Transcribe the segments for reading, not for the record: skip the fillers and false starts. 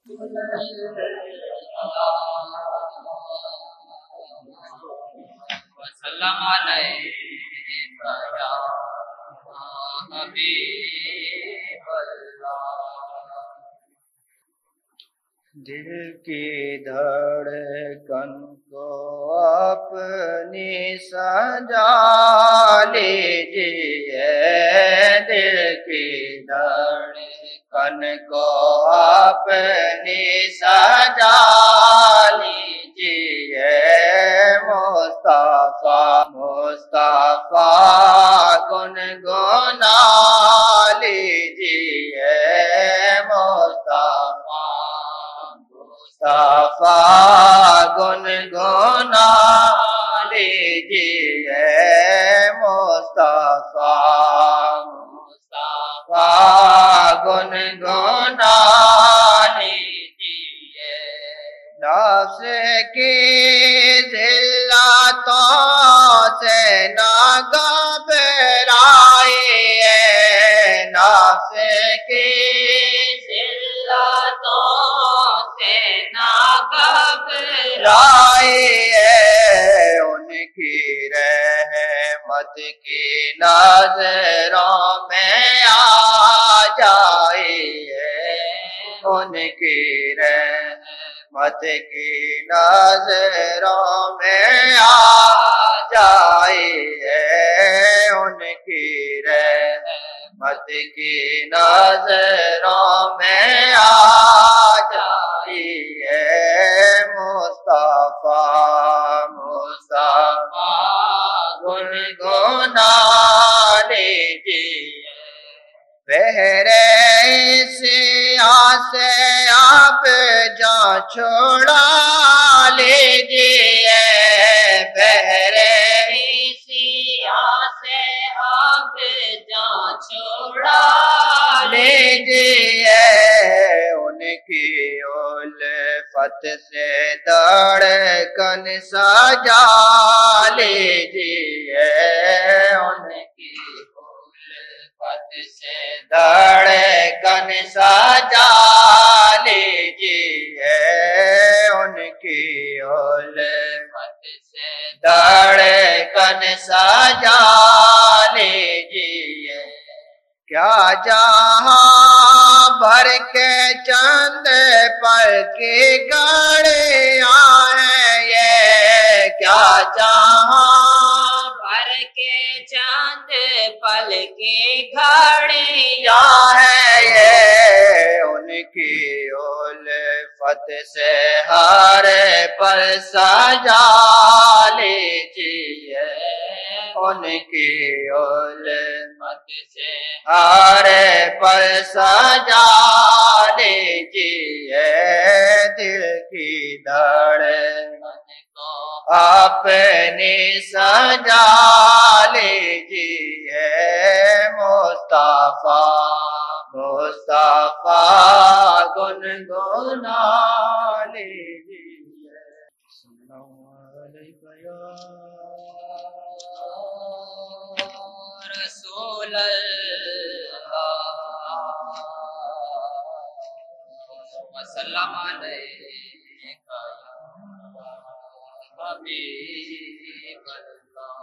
وسلم علیکہ یا حبیب اللہ۔ دل کی دھڑکن کو اپنی سجا لیجیے، دل کی دھڑکن کو اپنی سجا لیجیے، مصطفیٰ مصطفیٰ گنگنا لیجیے، مصطفیٰ مصطفیٰ گنگنا لیجیے، مصطفیٰ مصطفیٰ گنگنا لیجیے، نفس کی ذلتوں سے نہ گھبرائیے، نفس کی گھبرائیے، ان کی رحمت کی نظروں میں آ جائیے، ان کی رحمت کی نظروں میں آ جائیے، ان کی رحمت کی نظروں میں آ جائیے، مصطفیٰ مصطفیٰ گنگنا لیجیے، بہرے سیاہ سے آپ جان چھوڑا لیجیے، بہرے سیاہ سے آپ جان چھوڑا لیجیے، ان کی الفت سے دھڑکن سجا لیجیے، ان کی الفت سے دھڑکن سجا لیجیے، ان کی الفت سے دھڑکن سجا لیجیے، کیا جہاں بھر کے چند پر کی گھڑیاں ہیں یہ، کیا جہاں بھر کے چند پل کی گھڑیاں ہیں یہ، ان کی الفت سے ہر پل سجا لیجیے، ان کی الفت سے ہر پل سجا لیجیے، دل کی دھڑکن کو اپنی سجا لیجیے، مصطفیٰ مصطفیٰ گنگنا لیجیے، السلام علیکم یا رسول اللہ، وسلم علیکہ یا حبیب اللہ۔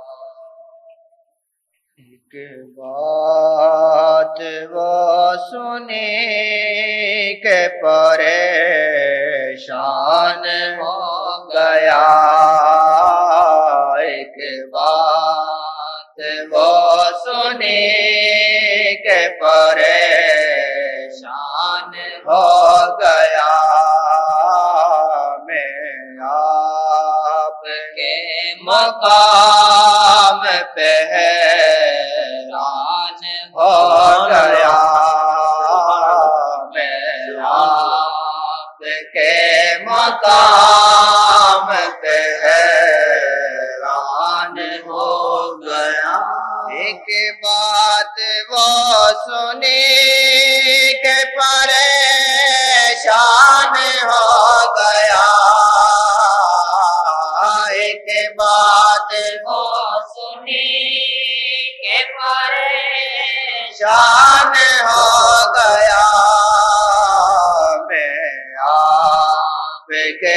ایک بات وہ سنی کہ پریشان ہو گیا، ایک بات وہ سنی کہ پریشان ہو گیا، میں آپ کے مقام پہ حیران ہو گیا، میں آپ کے مقام پہ حیران ہو گیا، ایک بات وہ سنی کہ پریشان ہو گیا، ایک بات وہ سنی کہ پریشان ہو گیا، میں آپ کے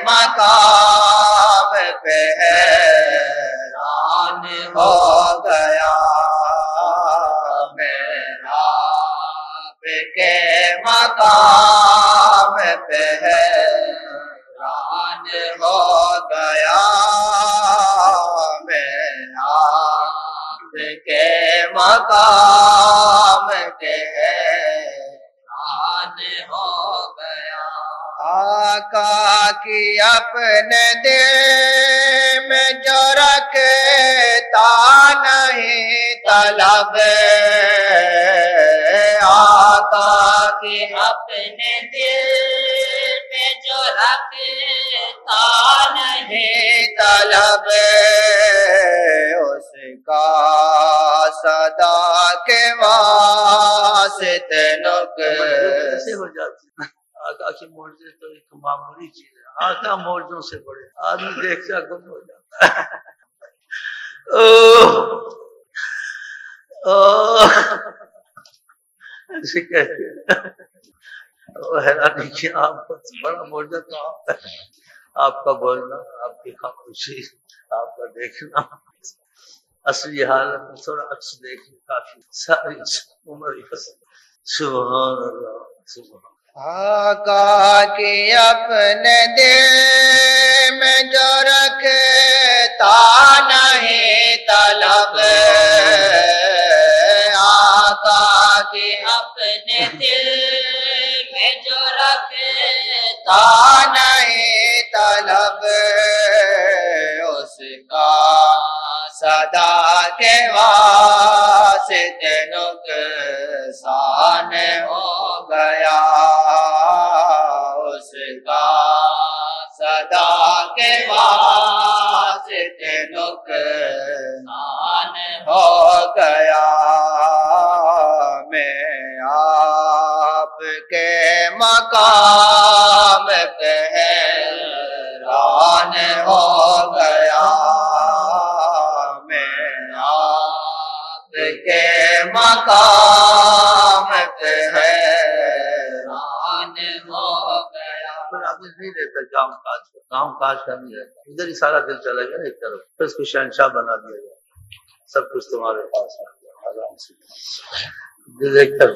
مقام پہ حیران ہو گیا میں آپ کے مقام پہ حیران ہو گیا میں آپ کے مقام پہ حیران ہو گیا آقا کی اپنے دل میں جو رکھتا نہیں طلب آقا کی اپنے دل میں جو رکھتا نہیں طلب اس کا صدا کے واسطے ایسے ہو جاتی آقا کی معجزے تو ایک معمولی چیز ہے آقا معجزوں سے بڑے آدمی دیکھتا گم ہو جاتا ہے ایسے کہتے ہیں حیرانی کی آپ کو بڑا معجزہ تو آپ کا بولنا آپ کی خاموشی آپ کا دیکھنا اصلی حالت میں تھوڑا عکس دیکھنے کافی ساری عمر ہی پسند سبحان اللہ سبحان آقا کی اپنے دل میں جو رکھتا نہیں طلب آقا کی اپنے دل میں جو رکھتا نہیں طلب اس کا صدا کے واسطے نقصان ہو گیا اس کا صدا کے واسطے نقصان ہو گیا میں آپ کے مقام پہ حیران ہو گیا کے مقام پہ حیران ہو گیا پر آدمی نہیں رہتا کام کاج کا نہیں رہتا ادھر ہی سارا دل چلا گیا ایک طرف پھر اس کو شہنشاہ بنا دیا گیا سب کچھ تمہارے پاس آ گیا آرام سے دل ایک طرف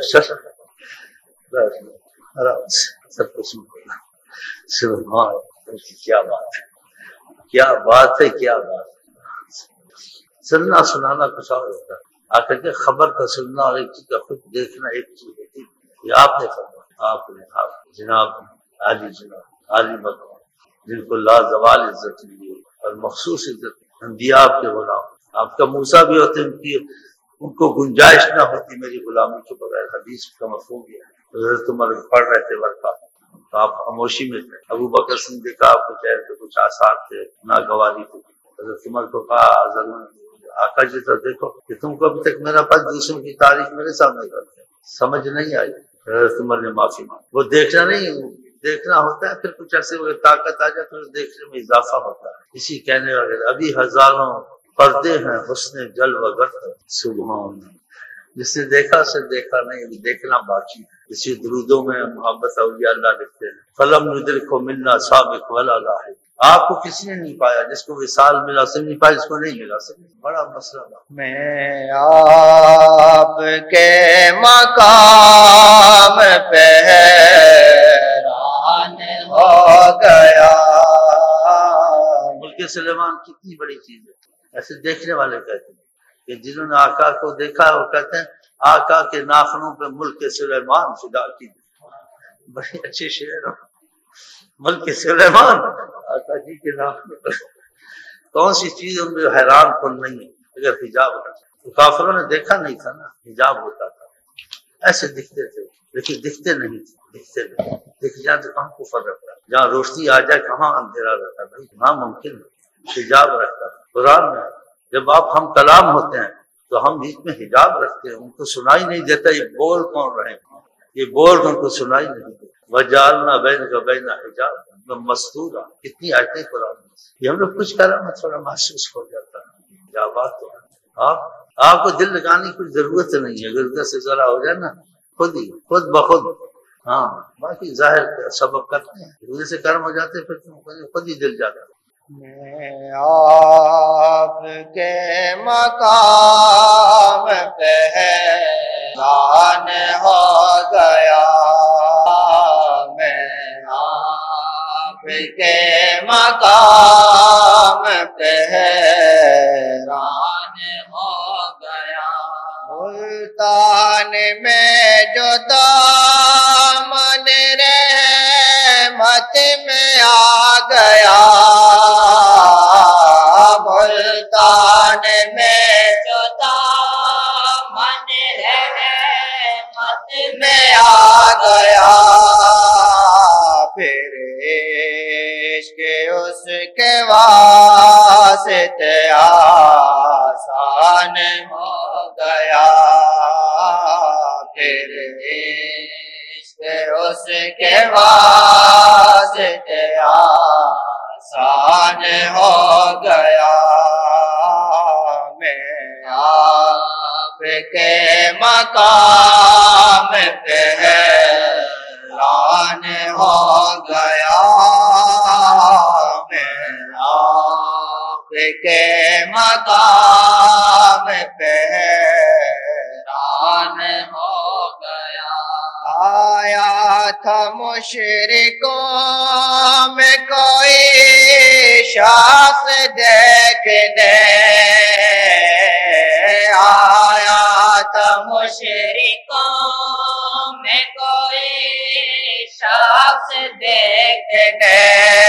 آرام سے سب کچھ سبحان کیا بات ہے کیا بات ہے کیا بات ہے سننا سنانا کچھ اور ہوتا ہے آخر کے خبر کا سننا اور ایک چیز کا خود دیکھنا ایک چیز ہوتی ہے یہ آپ نے فرمایا آپ نے جناب عالی مقام جن کو لازوال عزت ملی اور مخصوص عزت انبیاء آپ کے غلام آپ کا موسیٰ بھی ہوتے ان کو گنجائش نہ ہوتی میری غلامی کے بغیر حدیث کا مفہوم یہ ہے حضرت عمر پڑھ رہے تھے ورقہ تو آپ خاموشی میں تھے ابو بکر نے دیکھا آپ کے چہرے پہ کچھ آثار تھے ناگواری تھی حضرت عمر کو کہا ضرور آقا جی تو دیکھو کہ تم کو ابھی تک میرا پاس دوسروں کی تاریخ میرے سامنے کرتے سمجھ نہیں آئی حضرت عمر نے معافی مانگی وہ دیکھنا نہیں دیکھنا ہوتا ہے پھر کچھ ایسے طاقت آ جائے تو دیکھنے میں اضافہ ہوتا ہے اسی کہنے وغیرہ ابھی ہزاروں پردے ہیں حسن جلوہ گر سبحان جس نے دیکھا اسے دیکھا نہیں ابھی دیکھنا باقی ہے اسی درودوں میں محبت اولیاء اللہ لکھتے ہیں فلم ندرک منا سابق ولا لاحق آپ کو کسی نے نہیں پایا جس کو وصال ملا اسے نہیں پایا جس کو نہیں ملا اسے بڑا مسئلہ میں آپ کے مقام پہ حیران ہو گیا ملک سلیمان کتنی بڑی چیز ہے ایسے دیکھنے والے کہتے ہیں کہ جنہوں نے آقا کو دیکھا وہ کہتے ہیں آقا کے ناخنوں پہ ملک سلیمان فدا کی بڑے اچھے شعر ملک سلیمان آقا جی کے ناخنوں پہ کون سی چیز ان میں حیران کن نہیں ہے اگر حجاب ہوتا تو کافروں نے دیکھا نہیں تھا نا حجاب ہوتا تھا ایسے دکھتے تھے لیکن دکھتے نہیں تھے دکھ جائے تو کہاں کفر رکھتا جہاں روشنی آ جائے کہاں اندھیرا رہتا بھائی ناممکن حجاب رکھتا تھا قرآن میں جب آپ ہم کلام ہوتے ہیں تو ہم بیچ میں حجاب رکھتے ہیں ان کو سنائی نہیں دیتا یہ بول کون رہے ہیں یہ بول ان کو سنائی نہیں دیتا وجعلنا بینک وبین حجاب مستورا کتنی آیتیں قرآن میں یہ ہم لوگ کچھ کرا میں تھوڑا محسوس ہو جاتا ہے کیا بات ہے آپ کو دل لگانے کی کوئی ضرورت نہیں ہے اگر ادھر سے ذرا ہو جائے نا خود بخود ہاں باقی ظاہر سبب کرتے ہیں، وجہ سے کرم ہو جاتے ہیں، پھر خود ہی دل جاتا ہے۔ میں آپ کے مقام پہ حیران ہو گیا، میں آپ کے مقام پہ حیران ہو گیا، ملتان میں جو دامن رحمت میں آ گیا، ملتان میں جو دامن رحمت میں آ گیا، پھر عشق اس کے واسطے آسان ہو گیا، پھر عشق اس کے واسطے آسان ہو گیا، میں آپ کے مقام پہ حیران ہو گیا، میں آپ کے مقام پہ حیران ہو گیا، آیا تھا مشرکوں میں کوئی شخص دیکھنے، آیا تھا مشرکوں میں کوئی شخص دیکھنے،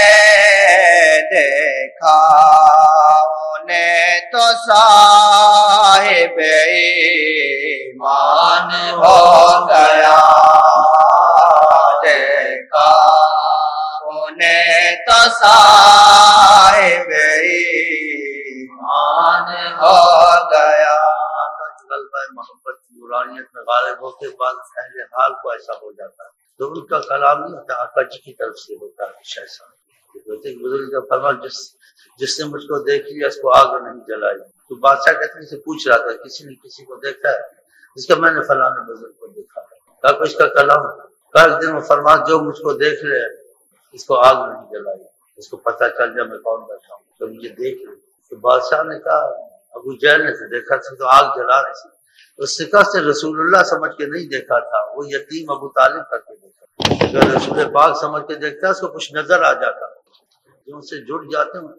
دیکھا انہیں تو صاحب ایمان ہو گیا، دیکھا انہیں تو صاحب ایمان ہو گیا، غلبہ محبت کی نورانیت میں غالب ہوتے بعد اہل حال کو ایسا ہو جاتا ہے، تو ان کا کلام نہیں ہوتا، آقا جی کی طرف سے ہوتا ہے کچھ ایسا۔ بزرگ کا فرمان جس نے مجھ کو دیکھ لیا اس کو آگ نہیں جلائی، تو بادشاہ کہتے سے پوچھ رہا تھا کسی نے کسی کو دیکھا ہے، اس کا میں نے فلاں بزرگ کو دیکھا ہے، کہا اس کا کلام کل دن وہ فرمان جو مجھ کو دیکھ لے اس کو آگ نہیں جلائی، اس کو پتہ چل جائے میں کون بیٹھا ہوں تو مجھے دیکھ لے۔ تو بادشاہ نے کہا ابو جہل نے تو دیکھا تھا تو آگ جلا رہی تھی، اس نے کہا سے رسول اللہ سمجھ کے نہیں دیکھا تھا، وہ یتیم ابو طالب کر کے دیکھا، اگر رسول پاک سمجھ کے دیکھتا اس کو کچھ نظر آ جاتا، جو ان سے جڑ جاتے ہیں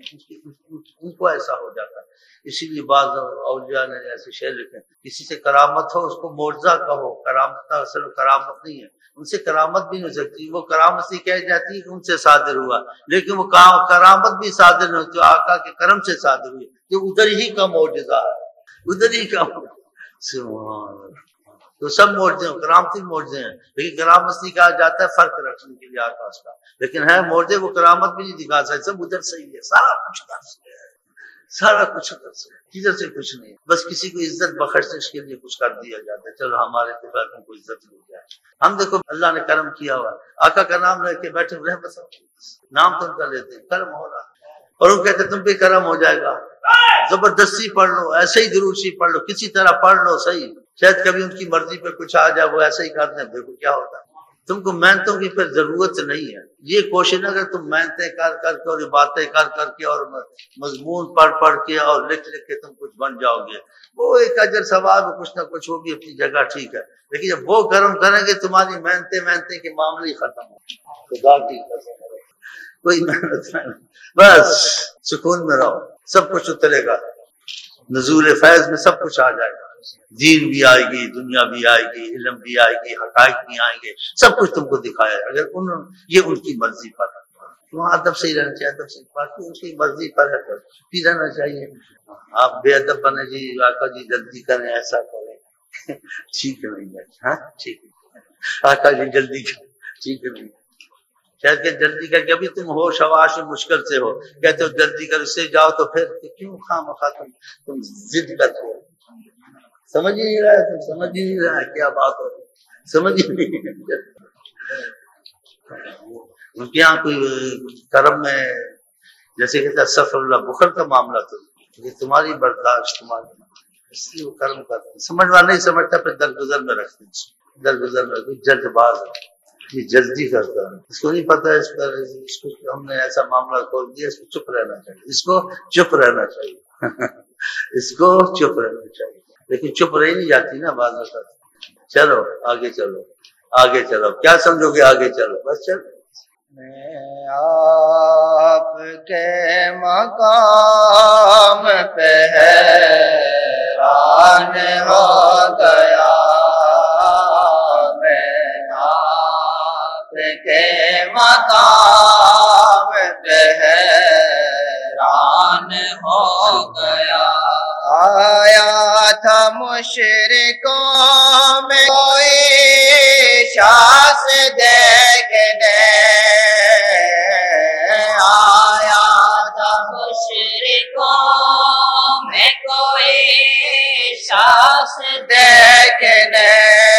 ان کو ایسا ہو جاتا ہے۔ اسی لیے بعض اولیاء نے ایسے شعر لکھے، کسی سے کرامت ہو اس کو معجزہ کہو، کرامت اصل کرامت نہیں ہے، ان سے کرامت بھی نہیں ہو سکتی، وہ کرامت سے کہہ جاتی ہے کہ ان سے صادر ہوا، لیکن وہ کرامت بھی صادر نہیں ہوتی، آقا کے کرم سے صادر ہوئی، جو ادھر ہی کا معجزہ ہے، ادھر ہی کا سبحان اللہ۔ تو سب معجزے ہیں، کرامتی معجزے ہیں، لیکن کرامت سے کہا جاتا ہے فرق رکھنے کے لیے آقا کا، لیکن ہے معجزے وہ کرامت بھی نہیں دکھا سکتے، سب ادھر صحیح ہے، سارا کچھ ادھر سے ہے، سارا کچھ ادھر سے، ادھر سے کچھ نہیں، بس کسی کو عزت بخشنے کے لیے کچھ کر دیا جاتا ہے، چلو ہمارے اتفاق کو عزت مل جائے۔ ہم دیکھو اللہ نے کرم کیا ہوا، آقا کا نام لے کے بیٹھے رحمت نام تو ان کا لیتے ہیں، کرم ہو رہا، اور وہ کہتے تم پہ کرم ہو جائے گا، زبردستی پڑھ لو، ایسے ہی دروشی پڑھ لو، کسی طرح پڑھ لو صحیح، شاید کبھی ان کی مرضی پہ کچھ آ جائے وہ ایسے ہی کر دیں، دیکھو کیا ہوتا ہے۔ تم کو محنتوں کی پھر ضرورت نہیں ہے، یہ کوشش اگر تم محنتیں کر کر کے اور باتیں کر کر کے اور مضمون پڑھ پڑھ کے اور لکھ لکھ کے تم کچھ بن جاؤ گے، وہ ایک اجر ثواب کچھ نہ کچھ ہوگی اپنی جگہ ٹھیک ہے، لیکن جب وہ کرم کریں گے تمہاری محنتیں کے معاملے ہی ختم ہو، خدا کی قسم کوئی محنت نہیں، بس سکون میں رہو، سب کچھ اترے گا، نزول فیض میں سب کچھ آ جائے گا، دین بھی آئے گی، دنیا بھی آئے گی، علم بھی آئے گی، حقائق بھی آئیں گے، سب کچھ تم کو دکھایا، اگر یہ ان کی مرضی پر ہے، وہاں ادب سے ہی رہنا چاہیے، ادب سے باقی ان کی مرضی پر ہے بھی رہنا چاہیے۔ آپ بے ادب بنے جی آقا جی جلدی کریں ایسا کریں ٹھیک ہے نہیں، ہاں ٹھیک ہے آقا جی جلدی کریں ٹھیک ہے نہیں، شاید کہ جلدی کر کے ابھی تم ہوش حواس مشکل سے ہو، کہتے ہو جلدی کر اس سے جاؤ تو پھر کیوں خواہ تم ضد کرتے ہو، سمجھ ہی نہیں رہا ہے، تم سمجھ ہی نہیں رہا ہے کیا بات ہو رہی، سمجھ ہی نہیں ان کے یہاں کوئی کرم میں جیسے کہتے ہیں سفر اللہ بخل کا معاملہ تو یہ تمہاری برداشت تمہاری اس لیے وہ کرم کرتے ہیں. سمجھنا نہیں سمجھتا پھر درگزر میں رکھتے ہیں. درگزر میں کوئی جلد باز ہے، یہ جلدی کرتا ہے، اس کو نہیں پتا اس کو ہم نے ایسا معاملہ کھول دیا، اس کو چپ رہنا چاہیے، اس کو چپ رہنا چاہیے اس کو چپ رہنا چاہیے، لیکن چپ رہی نہیں جاتی نا بعض اوقات. چلو آگے چلو، آگے چلو، کیا سمجھو گے آگے چلو، بس چلو. میں آپ کے مقام پہ حیران ہو گیا، میں آپ کے مقام پہ حیران ہو گیا. آیا تھا مشرکوں میں کوئی شاس دیکھنے، آیا تھا مشرکوں میں کوئی شاس دیکھنے،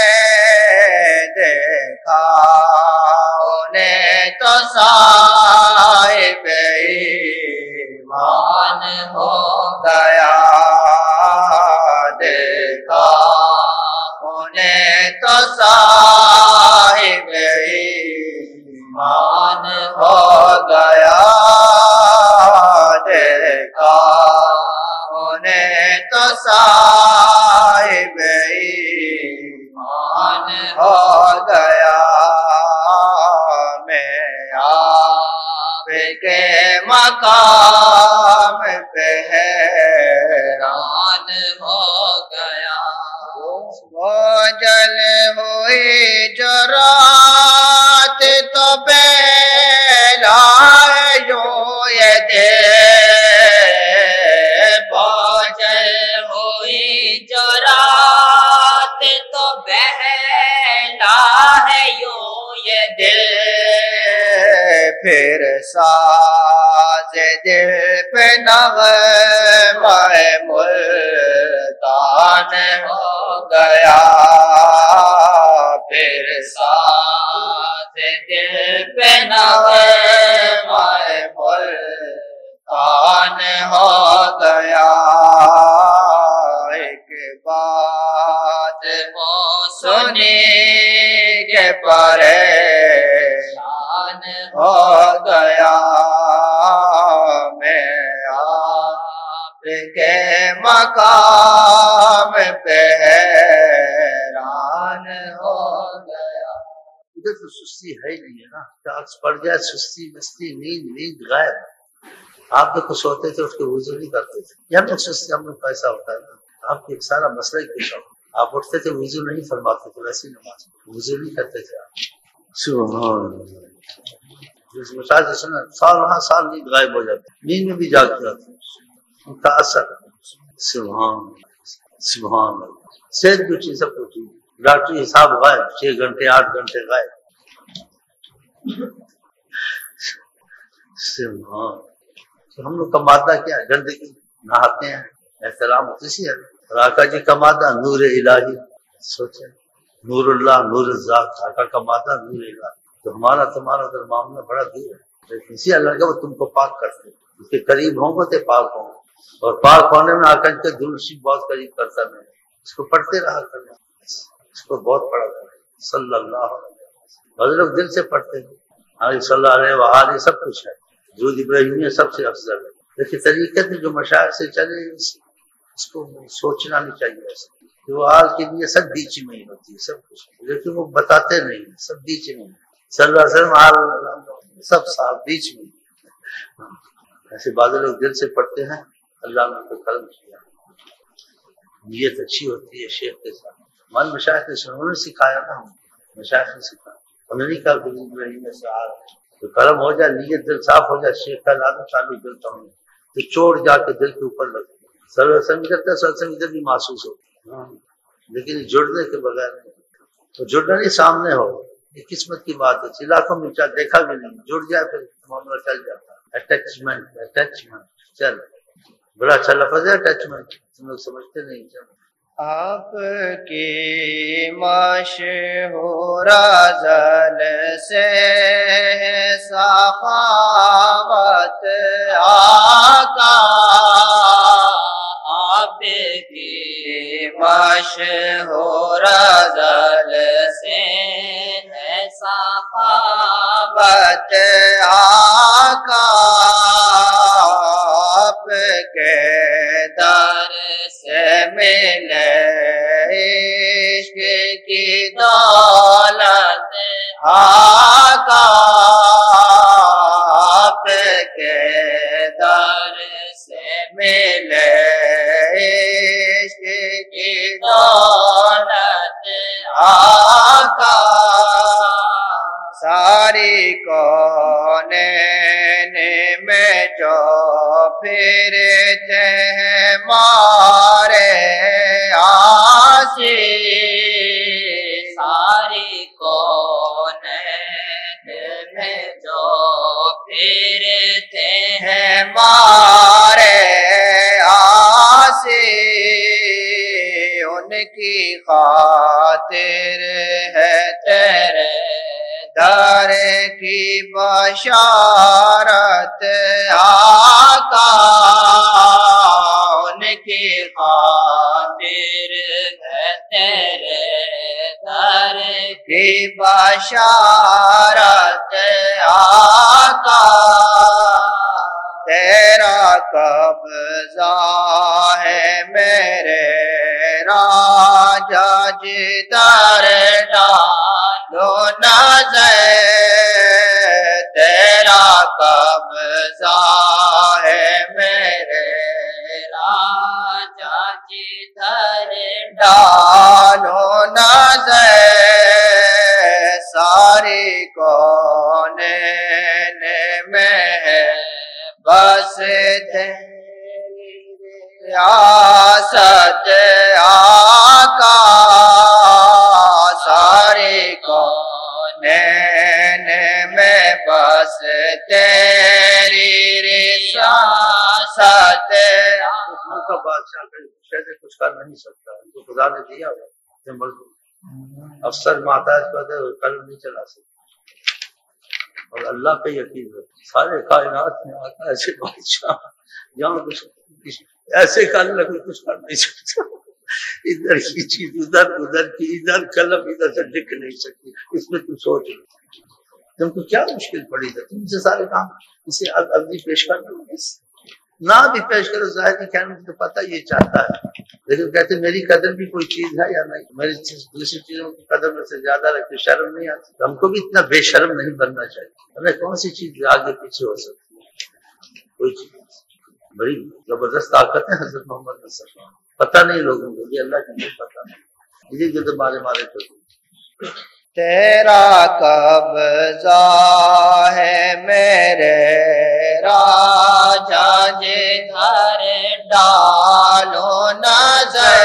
دیکھا انہیں تو صاحب ایمان ہو گیا، دیکھا انہیں تو صاحب ایمان ہو گیا، دیکھا انہیں تو صاحب ایمان ہو گیا. میں آپ کے مقام پہ حیران ہو گیا. وہ جل ہوئی جو رات تو بہلائے یوں یہ دل، بوجھل ہوئی جو رات تو بہلا ہے یوں یہ دل، پھر ساز دل پہ نغمہ ملتان ہو گیا، پھر ساز دل پہ نغمہ ملتان ہو گیا. ایک بات وہ سنی کے پریشان ہو گیا، میں آپ کے مقام پہ حیران ہو گیا. ادھر تو سستی ہے ہی نہیں ہے نا، ٹاکس پڑ جائے سستی مستی نیند غائب. آپ دیکھو سوتے تھے اٹھ کے وضو نہیں کرتے تھے، یہ ہم لوگ سستی ہم لوگ کا ایسا ہوتا ہے نا. آپ کو ایک سارا مسئلہ ہی پیش آؤ، آپ اٹھتے تھے وضو نہیں فرماتے تھے، ویسی نماز وضو نہیں کرتے تھے آپ. سبحان اللہ. سال ہاں سال نیند غائب ہو جاتی، نیند میں بھی جاگتے جاتے متاثر. سبحان سبحان اللہ. صحت بھی ٹھیک، سب کچھ ٹھیک، ڈاکٹری حساب غائب، 6 گھنٹے 8 گھنٹے غائب. سبحان. ہم لوگ کا مادہ کیا ہے؟ گندگی، نہاتے ہیں، احترام کسی ہے. اور آقا جی کا مادہ نور الہی. سوچیں نور اللہ، نور الذات، آقا کا مادہ نور الہی. تو ہمارا تمہارا در معاملہ بڑا دور ہے، لیکن اسی اللہ کا وہ تم کو پاک کرتے، اس کے قریب ہوں گے تو پاک ہوں گے. اور پاک ہونے میں آقا کے درشی بہت قریب کرتا میں، اس کو پڑھتے رہا کرنا، اس کو بہت پڑھا کرنا. صلی اللہ علیہ وسلم. بہت لوگ دل سے پڑھتے ہیں، علیہ صلی اللہ علیہ وآلہ سب کچھ ہے، درود ابراہیمیہ سب سے افضل ہے، لیکن طریقے میں جو مشاعر سے چلے اس کو سوچنا نہیں چاہیے ایسا کہ وہ آج کے لیے سب بیچ میں ہی ہوتی ہے سب کچھ، لیکن وہ بتاتے نہیں ہیں سب بیچ میں. صلی اللہ علیہ وسلم سب صاحب بیچ میں. ایسے بعض لوگ دل سے پڑھتے ہیں، اللہ نے ان کو کرم کیا، نیت اچھی ہوتی ہے شیخ کے ساتھ. ہمارے مشائخ نے انہوں نے سکھایا نا، ہم مشائخ نے سکھایا، ہم نے نہیں کہا کہ میں سے آ تو کرم ہو جائے، نیت دل صاف ہو جائے، شیخ کا لادو چالو دل تو ہم تو چوٹ جا کے دل کے اوپر لگتی ہے. صلی اللہ علیہ وسلم کرتا ہے، صلی اللہ علیہ وسلم ادھر بھی محسوس ہوتا ہے، لیکن جڑنے کے بغیر تو جڑنا نہیں سامنے ہو، یہ قسمت کی بات ہے. علاقوں میں دیکھا بھی نہیں، جڑ جائے پھر معاملہ چل جاتا ہے. اٹیچمنٹ چل بڑا اچھا لفظ ہے اٹیچمنٹ، تم لوگ سمجھتے نہیں. چل آپ کی مشہور غزل سے سخاوت آقا، آپ کی مشہور ازل سے ہے صحابہ بت آقا آپ کے در سے ملے عشق کی دولت آقا آپ کے در سے ملے عشق کی دولت آقا ساری کونین میں جو پھرتے ہیں مارے آسی ساری کونین میں جو پھرتے ہیں مارے آسی ان کی خاطر ہے تیرے در کی بشارت آقا ان کی خاطر ہے تیرے در کی بشارت آقا تیرا قبضہ ہے میرے راجا جدھر ڈالو نظر تیرا قبضہ ہے میرے راجا جدھر ڈالو نظر ساری کونین میں ہے بس تیری ریاست آقا ساری کونین میں بس تیری ریاست کا بادشاہ شاید کچھ کر نہیں سکتا ان کو خدا نے دیا ہوا افسر محتاج کرتے قلم نہیں چلا سکتا اور اللہ پہ یقین ہے سارے کائنات میں آتا ایسے بادشاہ یہاں کچھ ایسے کر لگے کچھ کر نہیں سکتا ادھر کی چیز ادھر ادھر کی ادھر قلم ادھر سے لکھ نہیں سکتی اس میں تم سوچ لو تم کو کیا مشکل پڑی تھا تم سے سارے کام اسے عرضی پیش کر دو نہ بھی پیش کرو ظاہر کی کہنے تو پتہ یہ چاہتا ہے لیکن کہتے میری قدر بھی کوئی چیز ہے یا نہیں میری دوسری چیزوں کی قدر میں سے زیادہ رکھتے شرم نہیں آتی ہم کو بھی اتنا بے شرم نہیں بننا چاہیے ہمیں کون سی چیز آگے پیچھے ہو سکتی ہے کوئی چیز بڑی زبردست طاقت ہے حضرت محمد صلی اللہ علیہ وسلم پتہ نہیں لوگوں کو یہ اللہ کی نہیں پتہ نہیں یہ جو مارے مارے تو تیرا قبضہ ہے میرے راجا جدھر ڈالو نظر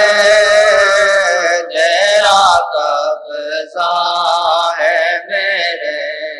تیرا قبضہ ہے میرے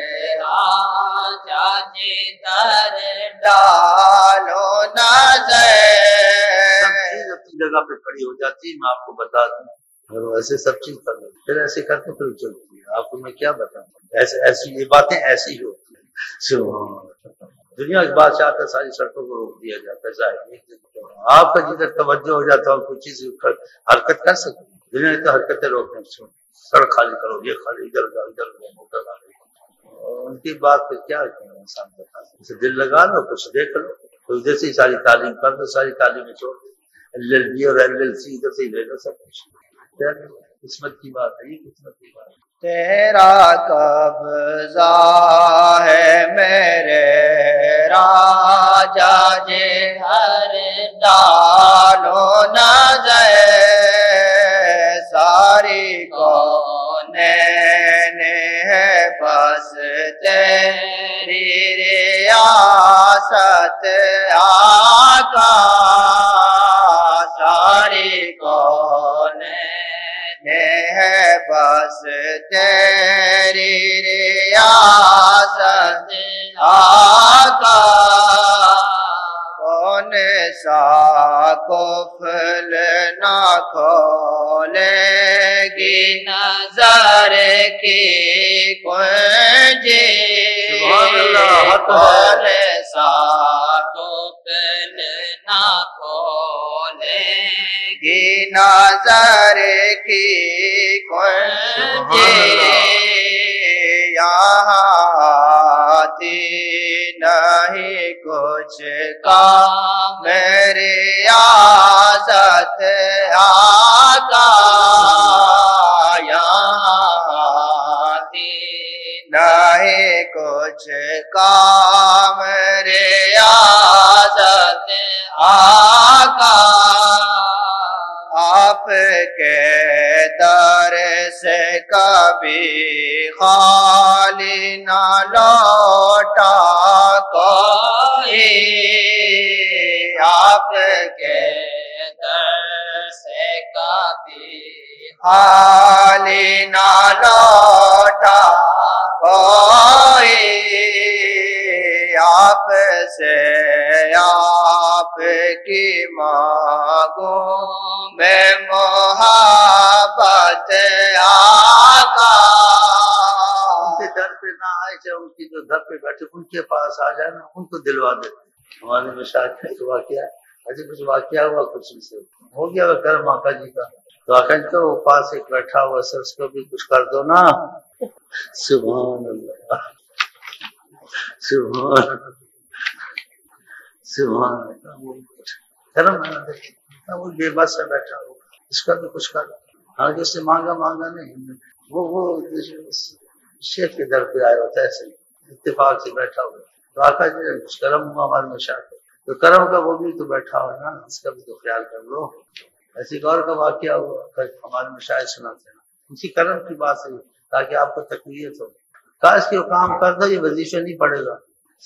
راجا جدھر ڈالو نظر سب چیز اپنی جگہ پہ کھڑی ہو جاتی ہے میں آپ کو بتا دوں اور ویسے سب چیز کر لیں پھر ایسے کرتے پھر چلتی ہے آپ کو میں کیا بتاؤں ایسی یہ باتیں ایسی ہی ہوتی ہیں دنیا کی بادشاہ آتا ہے ساری سڑکوں کو روک دیا جاتا ہے ظاہر آپ کا جدھر توجہ ہو جاتا ہے کوئی چیز حرکت کر سکتی دنیا کی تو حرکتیں روکنے سڑک خالی کرو یہ خالی ادھر ادھر موٹر ان کی بات پہ کیا انسان بتا اسے دل لگا لو کچھ دیکھ لو تو ادھر سے ساری تعلیم کر دو ساری تعلیمیں چھوڑ دو LLB اور LLC ادھر سے ہی لے لو سب کچھ قسمت کی بات ہے یہ قسمت کی بات ہے تیرا قبضہ ہے میرے راجا جدھر ڈالو نظر ساری کونین ہے بس تیری ریاست آقا ساری کونین ہے بس تیری ریاست آقا کون سا قفل نہ کھولے گی نظر کی کنجی سبحان اللہ کون سا قفل نہ کھولے گی نظر کی کنجی یہاں آتی نہیں کچھ کا میری عادت آقا یہاں آتی نہیں کچھ کام رے عادت آقا آپ کے در سے کبھی خالی نہ لوٹا کوئی آپ کے در سے کبھی خالی نہ لوٹا کوئی آپ سے آپ کی مانگوں میں محبت آقا ان کے در پہ نہ آئے چاہے ان کی جو در پہ بیٹھے ان کے پاس آ جائے نا ان کو دلوا دے. ہمارے مشاہد کا ایک واقعہ ایسے کچھ واقعہ ہوا کچھ سے ہو گیا وہ کرم آقا جی کا تو آقا جی تو پاس ایک بیٹھا ہوا سر اس کو بھی کچھ کر دو نا. سبحان اللہ سبحان سبحان اللہ کرم وہ بے بس سے بیٹھا ہوا اس کا بھی کچھ کر حالانکہ اس سے مانگا نہیں وہ شیخ کے در پہ آیا ہوتا ہے ایسے اتفاق سے بیٹھا ہوا تو آقا جی کچھ کرم ہوا ہمارے مشاہد تو کرم کا وہ بھی تو بیٹھا ہوا نا اس کا بھی تو خیال کر لو. ایسی غور کا واقعہ ہوا ہمارے مشاہد سناتے ہیں اسی کرم کی بات ہے تاکہ آپ کو تقویت ہو. کاش کہ وہ کام کر دو یہ وظیفہ نہیں پڑے گا.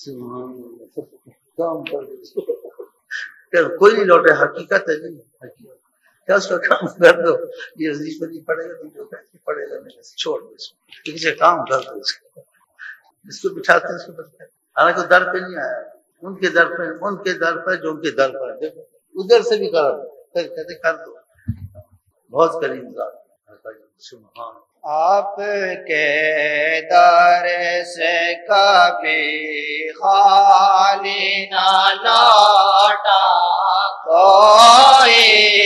کام کر دو کوئی نہیں لوٹے حقیقت ہے نہیں حقیقت کیا اس کا کام کر دو یہ وظیفہ نہیں پڑے گا تو پڑے گا نہیں چھوڑ دو اس کو کسی کام کر دو اس کو بٹھاتے ہیں اس کو بچاتے ہیں. حالانکہ در پہ نہیں آیا ان کے در پہ جو ان کے در پر دیکھو ادھر سے بھی کہتے کر دو بہت کریم ذات. سبحان آپ کے در سے کبھی خالی نہ لوٹا کوئی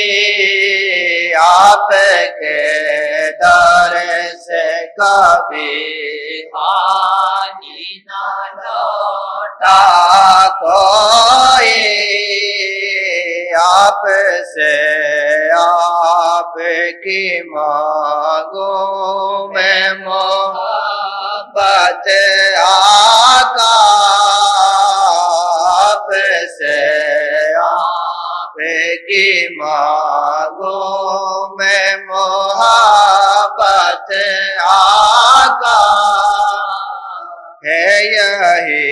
آپ کے در سے کبھی خالی نہ لوٹا کوئی آپ سے آپ کی مانگوں میں محبت آقا آپ سے آپ کی مانگوں میں محبت آقا ہے یہی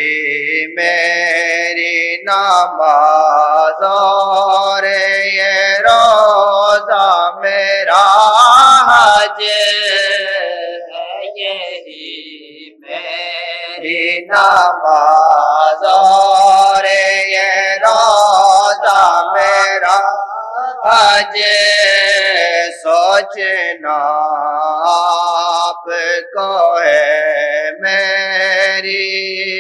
میری نماز اور یہ روزہ میرا حج ہے یہی میری نماز اور یہ روزہ میرا حج سوچنا آپ کو ہے میری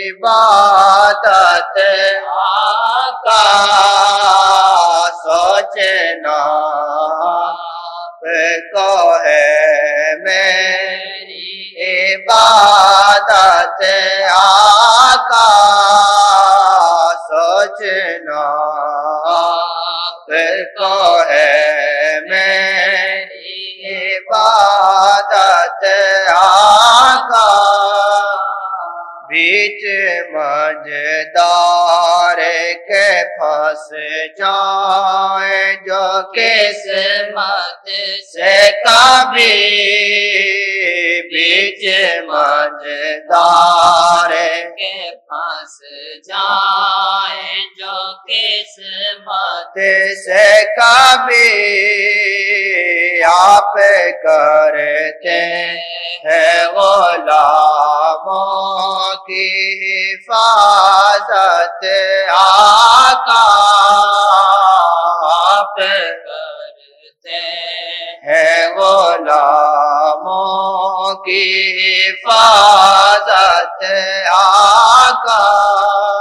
عبادت آقا سوچنا آپ کو ہے میری عبادت آقا سوچنا آپ کو ہے میری عبادت آقا بیچ مجدار کے پھنس جائیں جو قسمت سے کبھی بیچ مجدار کے پھنس جائیں جو قسمت سے کبھی آپ کرتے ہیں غلاموں کی حفاظت آقا آپ کرتے ہیں غلاموں کی حفاظت آقا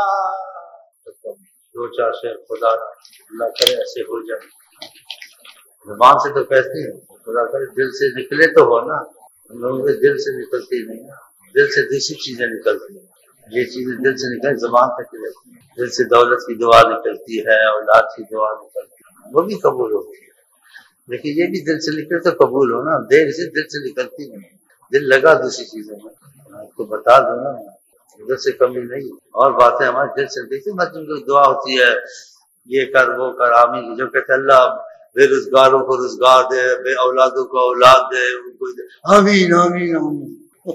دو چار شعر خدا اللہ کرے ایسے ہو جائے. زبان سے تو کہتے ہیں، خدا کرے دل سے نکلے تو ہو نا، ہم لوگوں کے دل سے نکلتی نہیں نا، دل سے دوسری چیزیں نکلتی ہیں، یہ چیزیں دل سے نکل زبان تک رہتی ہیں، دل سے دولت کی دعا نکلتی ہے، اولاد کی دعا نکلتی ہے، وہ بھی قبول ہوتی ہے، لیکن یہ بھی دل سے نکلے تو قبول ہو نا، دیر سے دل سے نکلتی نہیں، دل لگا دوسری چیزوں میں، آپ کو بتا دوں نا، دل سے کمی نہیں، اور باتیں ہمارے دل سے دیکھتے مسجد میں دعا ہوتی ہے، یہ کر وہ کر آمین، جو کہتے اللہ بے روزگاروں کو روزگار دے، بے اولادوں کو اولاد دے، ان کو دے، آمین آمین آمین۔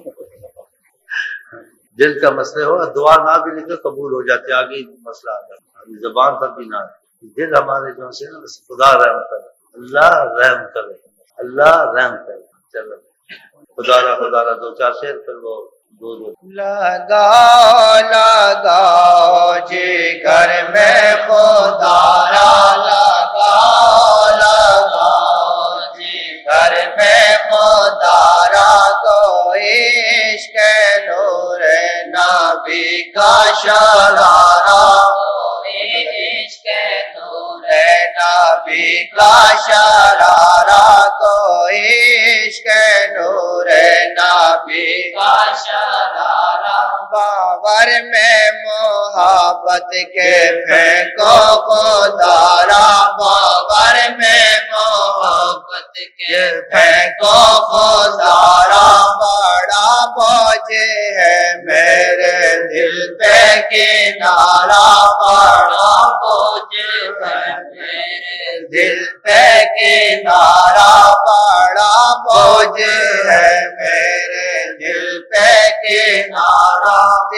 دل کا مسئلہ ہو، دعا نہ بھی نکلے قبول ہو جاتی ہے، آگے مسئلہ آتا ہے، زبان پر بھی نہ ہے، دل ہمارے جو سے نا خدا رحم کرے، اللہ رحم کرے، اللہ رحم کرے۔ چلو خدا را دو چار شعر پھر وہ دو لگاؤ لگاؤ جگر میں خدا را، لگاؤ لگاؤ جگر میں خدا را، کوئی عشق نور نبی کا شرارہ، کوئی عشق نور نبی کا شرارہ، کوئی عشق نور نبی کا شرارہ، باور میں محبت کے پھینکو خدا را، باور میں محبت کے پھینکو خدا را، بڑا بوجھ ہے میرے دل پہ کنارہ، بڑا بوجھ ہے میرے دل پہ کنارہ، بڑا بوجھ ہے میرے دل پہ کنارہ،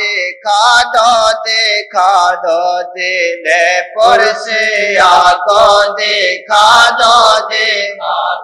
دیکھا دو دل پرسیا کو، دیکھا دو دل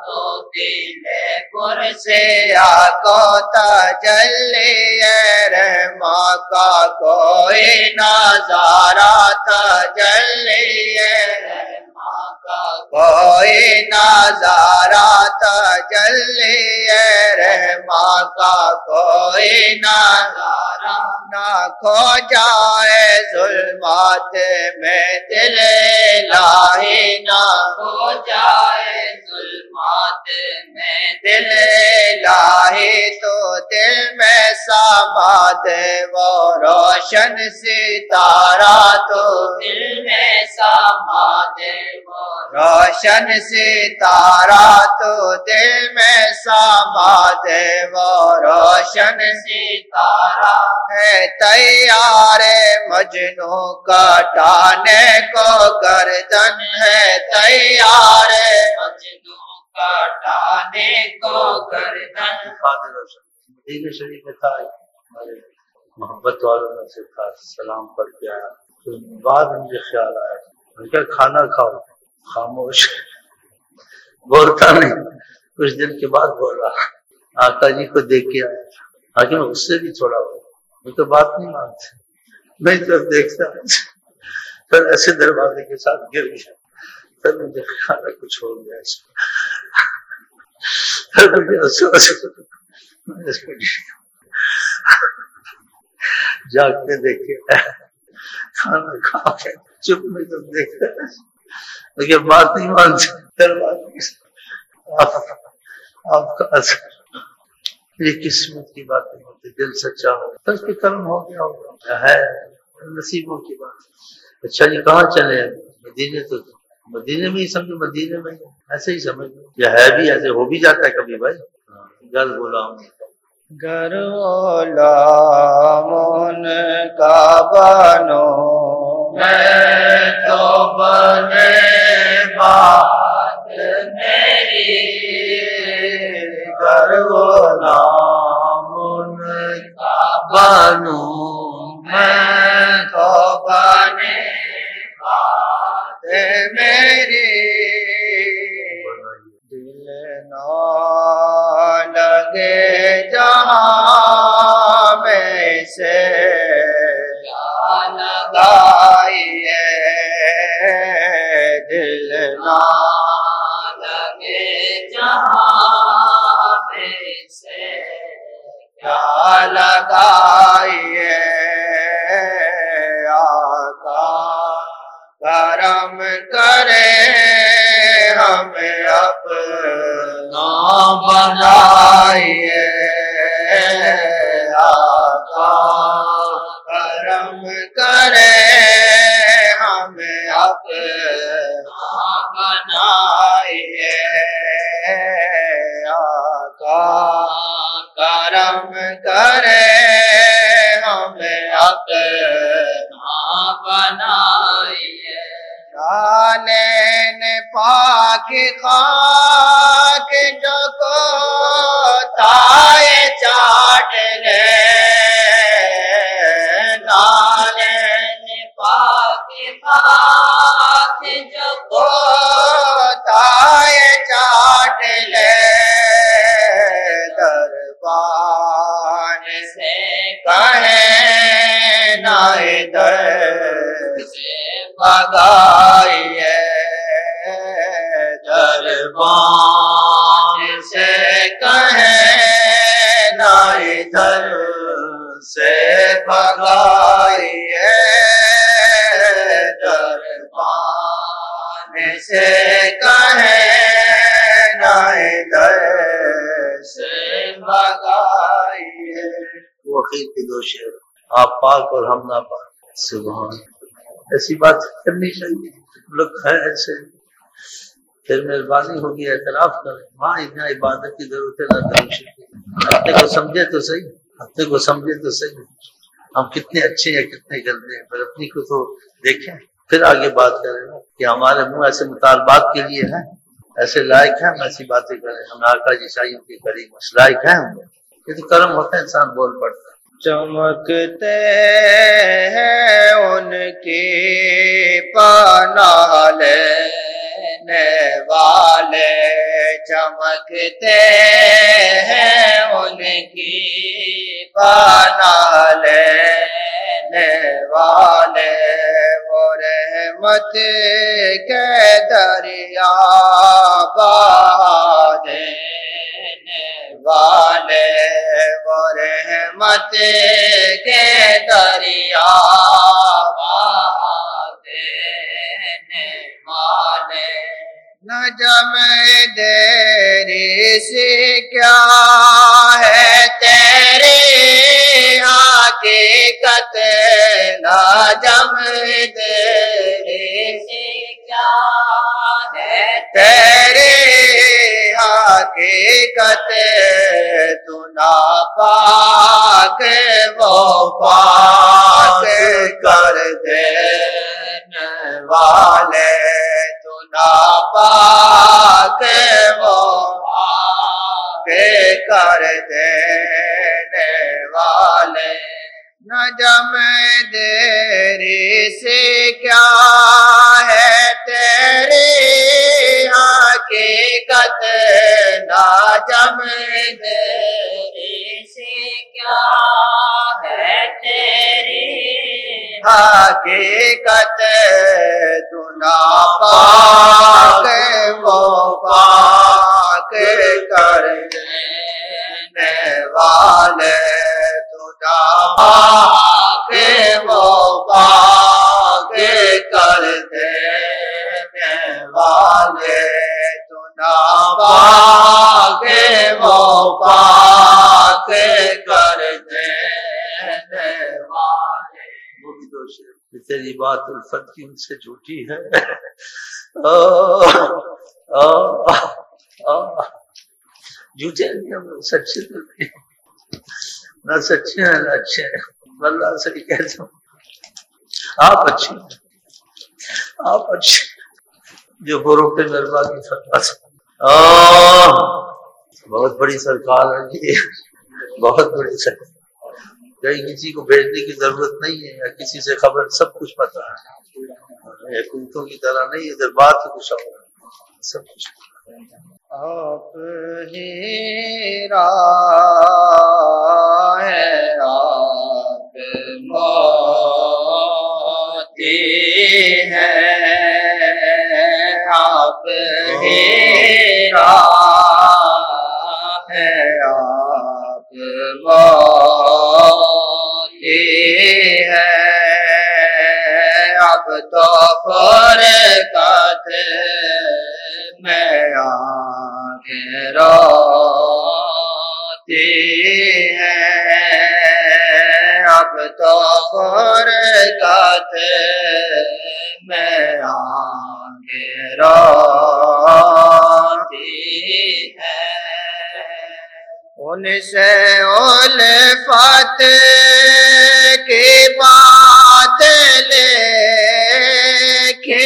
پرسیا کو، تجلی رحماں کا کوئی نظارہ، تجلی رحماں کا کوئی نظارہ، تجلی رحماں کا کوئی نظارہ، نہ کھو جائے ظلمات میں دل الہی، نہ کھو جائے ظلمات میں دل الہی، تو دل میں سما دے وہ روشن ستارہ، تو دل میں سما دے وہ روشن ستارہ، تو دل میں سما دے وہ روشن ستارہ، ہے تیار مجنوں کٹانے کو گردن، ہے تیار مجنوں کٹانے کو گردن۔ مدینہ شریف میں تھا، ہمارے محبت والوں میں سے تھا، سلام پڑھ کے آیا، تو بعد مجھے خیال آیا، میں کہا کھانا کھاؤ، خاموش، بولتا نہیں، کچھ دن کے بعد بولا، آقا جی کو دیکھ کے آیا تھا، آگے میں اس سے بھی تھوڑا ہوا، میں تو بات نہیں مانتے، میں جب دیکھتا پھر ایسے دروازے کے ساتھ گر گیا، پھر مجھے خیال ہے کچھ ہو گیا اس کو، پھر مجھے اس کو جاگتے دیکھے کھانا کھا کے چپ میں جب دیکھتا لیکن بات نہیں مانتے، پھر بات آپ کا اثر، یہ قسمت کی باتیں ہوتی، دل سچا ہو، اس کے کرم ہو گیا ہوگا، ہے نصیبوں کی بات۔ اچھا جی کہاں چلے؟ مدینے، تو مدینے میں ہی سمجھو، مدینے میں ایسے ہی سمجھ لو، یا ہے بھی ایسے، ہو بھی جاتا ہے کبھی بھائی، گھر بولا ہوں گر غلام ان کا بنو میں تو بنے بات میری، گر غلام ان کا بنو میں تو بنے بات میری، دل نہ لگے جہاں میں سے کیا لگائیے، دل نہ لگے جہاں میں سے کیا لگائیے، آقا کرم کرے ہمیں بنائیے آقا کرم کرے ہمیں اپنا بنائیے آقا کرم کرے ہمیں اپنا بنائیے نالین پاک خاک جو کو تائے چاٹ لے نالین پاک پاک جو کو تائے چاٹ لے دربان سے کہیں نہ ادھر سے بھگائیے دربان سے کہیں نہ ادھر سے بھگائیے دربان سے کہیں نہ ادھر سے بھگائیے وہ اخیر کے دو شعر آپ پاک اور ہم نہ پاک سبحان ایسی بات کرنی چاہیے لوگ ہیں ایسے پھر مہربانی ہوگی اعتراف کریں ماں اتنا عبادت کی ضرورت ہے نہ کریں ہفتے کو سمجھے تو صحیح ہفتے کو سمجھے تو صحیح ہم کتنے اچھے ہیں کتنے گندے ہیں پھر اپنی کو تو دیکھیں پھر آگے بات کریں کہ ہمارے منہ ایسے مطالبات کے لیے ہیں ایسے لائق ہیں ہم ایسی باتیں کریں ہم آقا عیسائیوں کے قریب لائق ہیں ہم یہ تو کرم ہوتا ہے انسان بول پڑتا ہے چمکتے ہیں ان کی پناہ لینے والے چمکتے ہیں ان کی پناہ لینے والے وہ رحمت کے دریا بہا دینے والے وہ رحمت کے دریا بہا دینے والے نجم دیری سی کیا ہے تیری حقیقت نجم دیری سی کیا ہے تیری حقیقت تو ناپاک وہ پاک کر دینے والے تو ناپاک وہ پاک کر دینے والے نجم دیری سے کیا ہے تیری حقیقت نجم دیری سے کیا ہے تیری حقیقت تو ناپاک وہ پاک کر دینے والے تو ناپاک وہ پاک کر دینے والے تو ناپاک وہ پاک کر دینے والے وہ بھی دو شعر تیری بات الفت کی ان سے جھوٹی ہے جھوٹے نہیں ہم لوگ سچے تو نہیں نہ سچے ہیں نہ اچھے ہیں اللہ سے بھی کہتا ہوں آپ اچھے ہیں آپ اچھے جو گرو پہ مہربانی فرما بہت بڑی سرکار ہے یہ بہت بڑی سرکار کہیں کسی کو بھیجنے کی ضرورت نہیں ہے یا کسی سے خبر سب کچھ پتا ہے حکومتوں کی طرح نہیں ادھر بات ہی کچھ اور سب کچھ آپ ہی راہ ہے آپ موتی ہے آپ ہی راہ ہے آپ موتی ہے اب تو فرقت میں آگے رو اب تو فرقت میں آنکھیں روتی ہے ان سے الفت کی بات لے کے